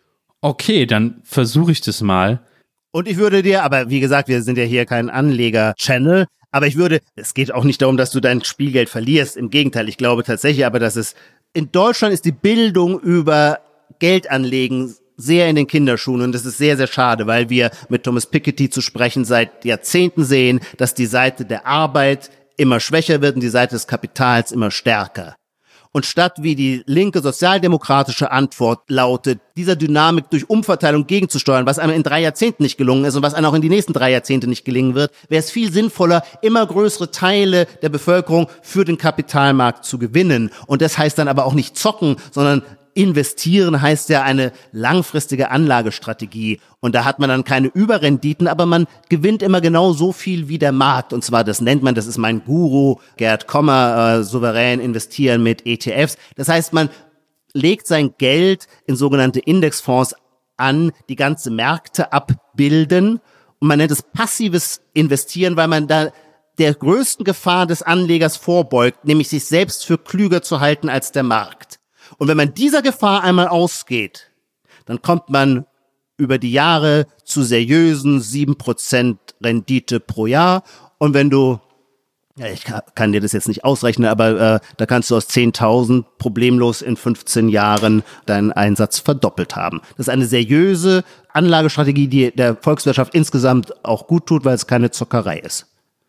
Okay, dann versuche ich das mal. Und ich würde dir, aber wie gesagt, wir sind ja hier kein Anleger-Channel, aber es geht auch nicht darum, dass du dein Spielgeld verlierst. Im Gegenteil, ich glaube tatsächlich aber, in Deutschland ist die Bildung über Geld anlegen sehr in den Kinderschuhen und das ist sehr, sehr schade, weil wir mit Thomas Piketty zu sprechen seit Jahrzehnten sehen, dass die Seite der Arbeit immer schwächer wird und die Seite des Kapitals immer stärker. Und statt wie die linke sozialdemokratische Antwort lautet, dieser Dynamik durch Umverteilung gegenzusteuern, was einem in 3 Jahrzehnten nicht gelungen ist und was einem auch in die nächsten 3 Jahrzehnte nicht gelingen wird, wäre es viel sinnvoller, immer größere Teile der Bevölkerung für den Kapitalmarkt zu gewinnen. Und das heißt dann aber auch nicht zocken, sondern investieren heißt ja eine langfristige Anlagestrategie und da hat man dann keine Überrenditen, aber man gewinnt immer genau so viel wie der Markt und zwar, das ist mein Guru, Gerd Kommer, souverän investieren mit ETFs. Das heißt, man legt sein Geld in sogenannte Indexfonds an, die ganze Märkte abbilden und man nennt es passives Investieren, weil man da der größten Gefahr des Anlegers vorbeugt, nämlich sich selbst für klüger zu halten als der Markt. Und wenn man dieser Gefahr einmal ausgeht, dann kommt man über die Jahre zu seriösen 7% Rendite pro Jahr. Und wenn du, ich kann dir das jetzt nicht ausrechnen, aber da kannst du aus 10.000 problemlos in 15 Jahren deinen Einsatz verdoppelt haben. Das ist eine seriöse Anlagestrategie, die der Volkswirtschaft insgesamt auch gut tut, weil es keine Zockerei ist.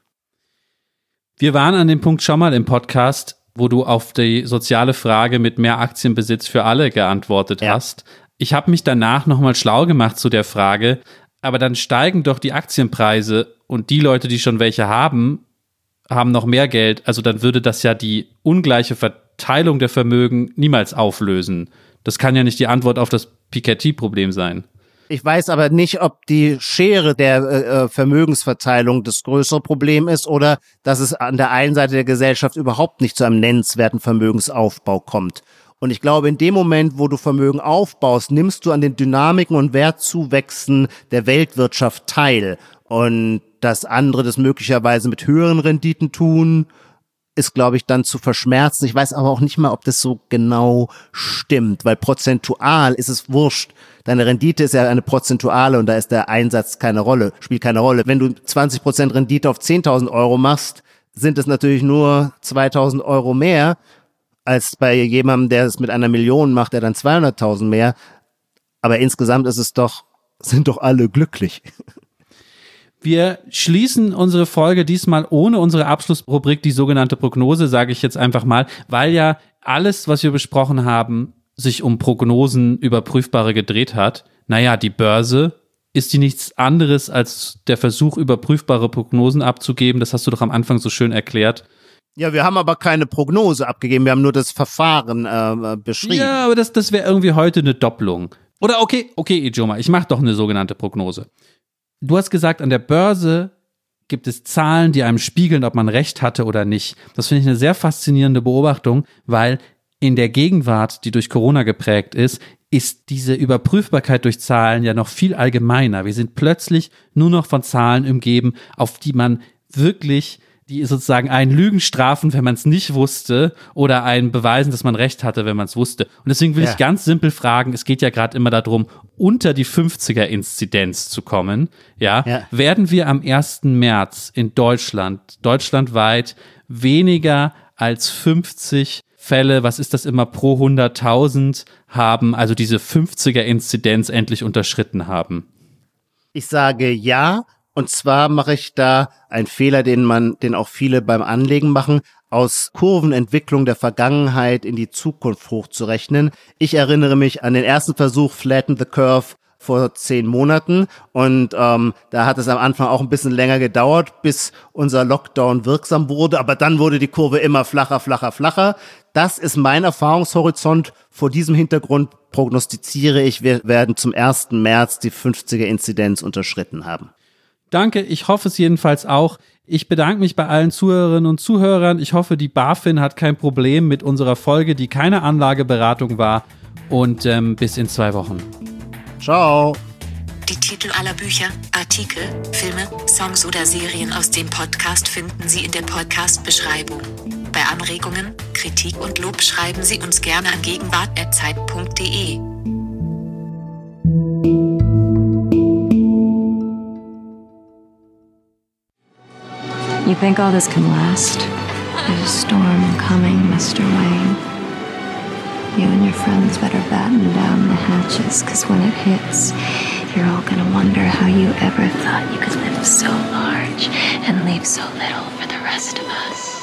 Wir waren an dem Punkt schon mal im Podcast, wo du auf die soziale Frage mit mehr Aktienbesitz für alle geantwortet hast. Ich habe mich danach nochmal schlau gemacht zu der Frage, aber dann steigen doch die Aktienpreise und die Leute, die schon welche haben noch mehr Geld. Also dann würde das ja die ungleiche Verteilung der Vermögen niemals auflösen. Das kann ja nicht die Antwort auf das Piketty-Problem sein. Ich weiß aber nicht, ob die Schere der Vermögensverteilung das größere Problem ist oder dass es an der einen Seite der Gesellschaft überhaupt nicht zu einem nennenswerten Vermögensaufbau kommt. Und ich glaube, in dem Moment, wo du Vermögen aufbaust, nimmst du an den Dynamiken und Wertzuwächsen der Weltwirtschaft teil. Und dass andere das möglicherweise mit höheren Renditen tun, ist, glaube ich, dann zu verschmerzen. Ich weiß aber auch nicht mal, ob das so genau stimmt, weil prozentual ist es wurscht. Deine Rendite ist ja eine prozentuale und da ist der Einsatz spielt keine Rolle. Wenn du 20% Rendite auf 10.000 Euro machst, sind es natürlich nur 2.000 Euro mehr, als bei jemandem, der es mit 1 Million macht, der dann 200.000 mehr. Aber insgesamt sind doch alle glücklich. Wir schließen unsere Folge diesmal ohne unsere Abschlussrubrik, die sogenannte Prognose, sage ich jetzt einfach mal, weil ja alles, was wir besprochen haben, sich um Prognosen überprüfbare gedreht hat. Naja, die Börse, ist die nichts anderes als der Versuch, überprüfbare Prognosen abzugeben? Das hast du doch am Anfang so schön erklärt. Ja, wir haben aber keine Prognose abgegeben, wir haben nur das Verfahren beschrieben. Ja, aber das wäre irgendwie heute eine Doppelung. Oder okay, Ijoma, ich mache doch eine sogenannte Prognose. Du hast gesagt, an der Börse gibt es Zahlen, die einem spiegeln, ob man recht hatte oder nicht. Das finde ich eine sehr faszinierende Beobachtung, weil In der Gegenwart, die durch Corona geprägt ist diese Überprüfbarkeit durch Zahlen ja noch viel allgemeiner. Wir sind plötzlich nur noch von Zahlen umgeben, auf die man wirklich, die sozusagen einen Lügen strafen, wenn man es nicht wusste, oder einen beweisen, dass man recht hatte, wenn man es wusste. Und deswegen will ich ganz simpel fragen, es geht ja gerade immer darum, unter die 50er-Inzidenz zu kommen. Ja? Werden wir am 1. März in deutschlandweit weniger als 50 Fälle, was ist das immer, pro 100.000 haben, also diese 50er-Inzidenz endlich unterschritten haben? Ich sage ja, und zwar mache ich da einen Fehler, den auch viele beim Anlegen machen, aus Kurvenentwicklung der Vergangenheit in die Zukunft hochzurechnen. Ich erinnere mich an den ersten Versuch Flatten the Curve vor 10 Monaten und da hat es am Anfang auch ein bisschen länger gedauert, bis unser Lockdown wirksam wurde, aber dann wurde die Kurve immer flacher. Das ist mein Erfahrungshorizont. Vor diesem Hintergrund prognostiziere ich, wir werden zum 1. März die 50er-Inzidenz unterschritten haben. Danke, ich hoffe es jedenfalls auch. Ich bedanke mich bei allen Zuhörerinnen und Zuhörern. Ich hoffe, die BaFin hat kein Problem mit unserer Folge, die keine Anlageberatung war. Und bis in 2 Wochen. Ciao. Die Titel aller Bücher, Artikel, Filme, Songs oder Serien aus dem Podcast finden Sie in der Podcast-Beschreibung. Bei Anregungen, Kritik und Lob schreiben Sie uns gerne an gegenwart@zeit.de. You think all this can last? There's a storm coming, Mr. Wayne. You and your friends better batten down the hatches, 'cause when it hits, you're all gonna wonder how you ever thought you could live so large and leave so little for the rest of us.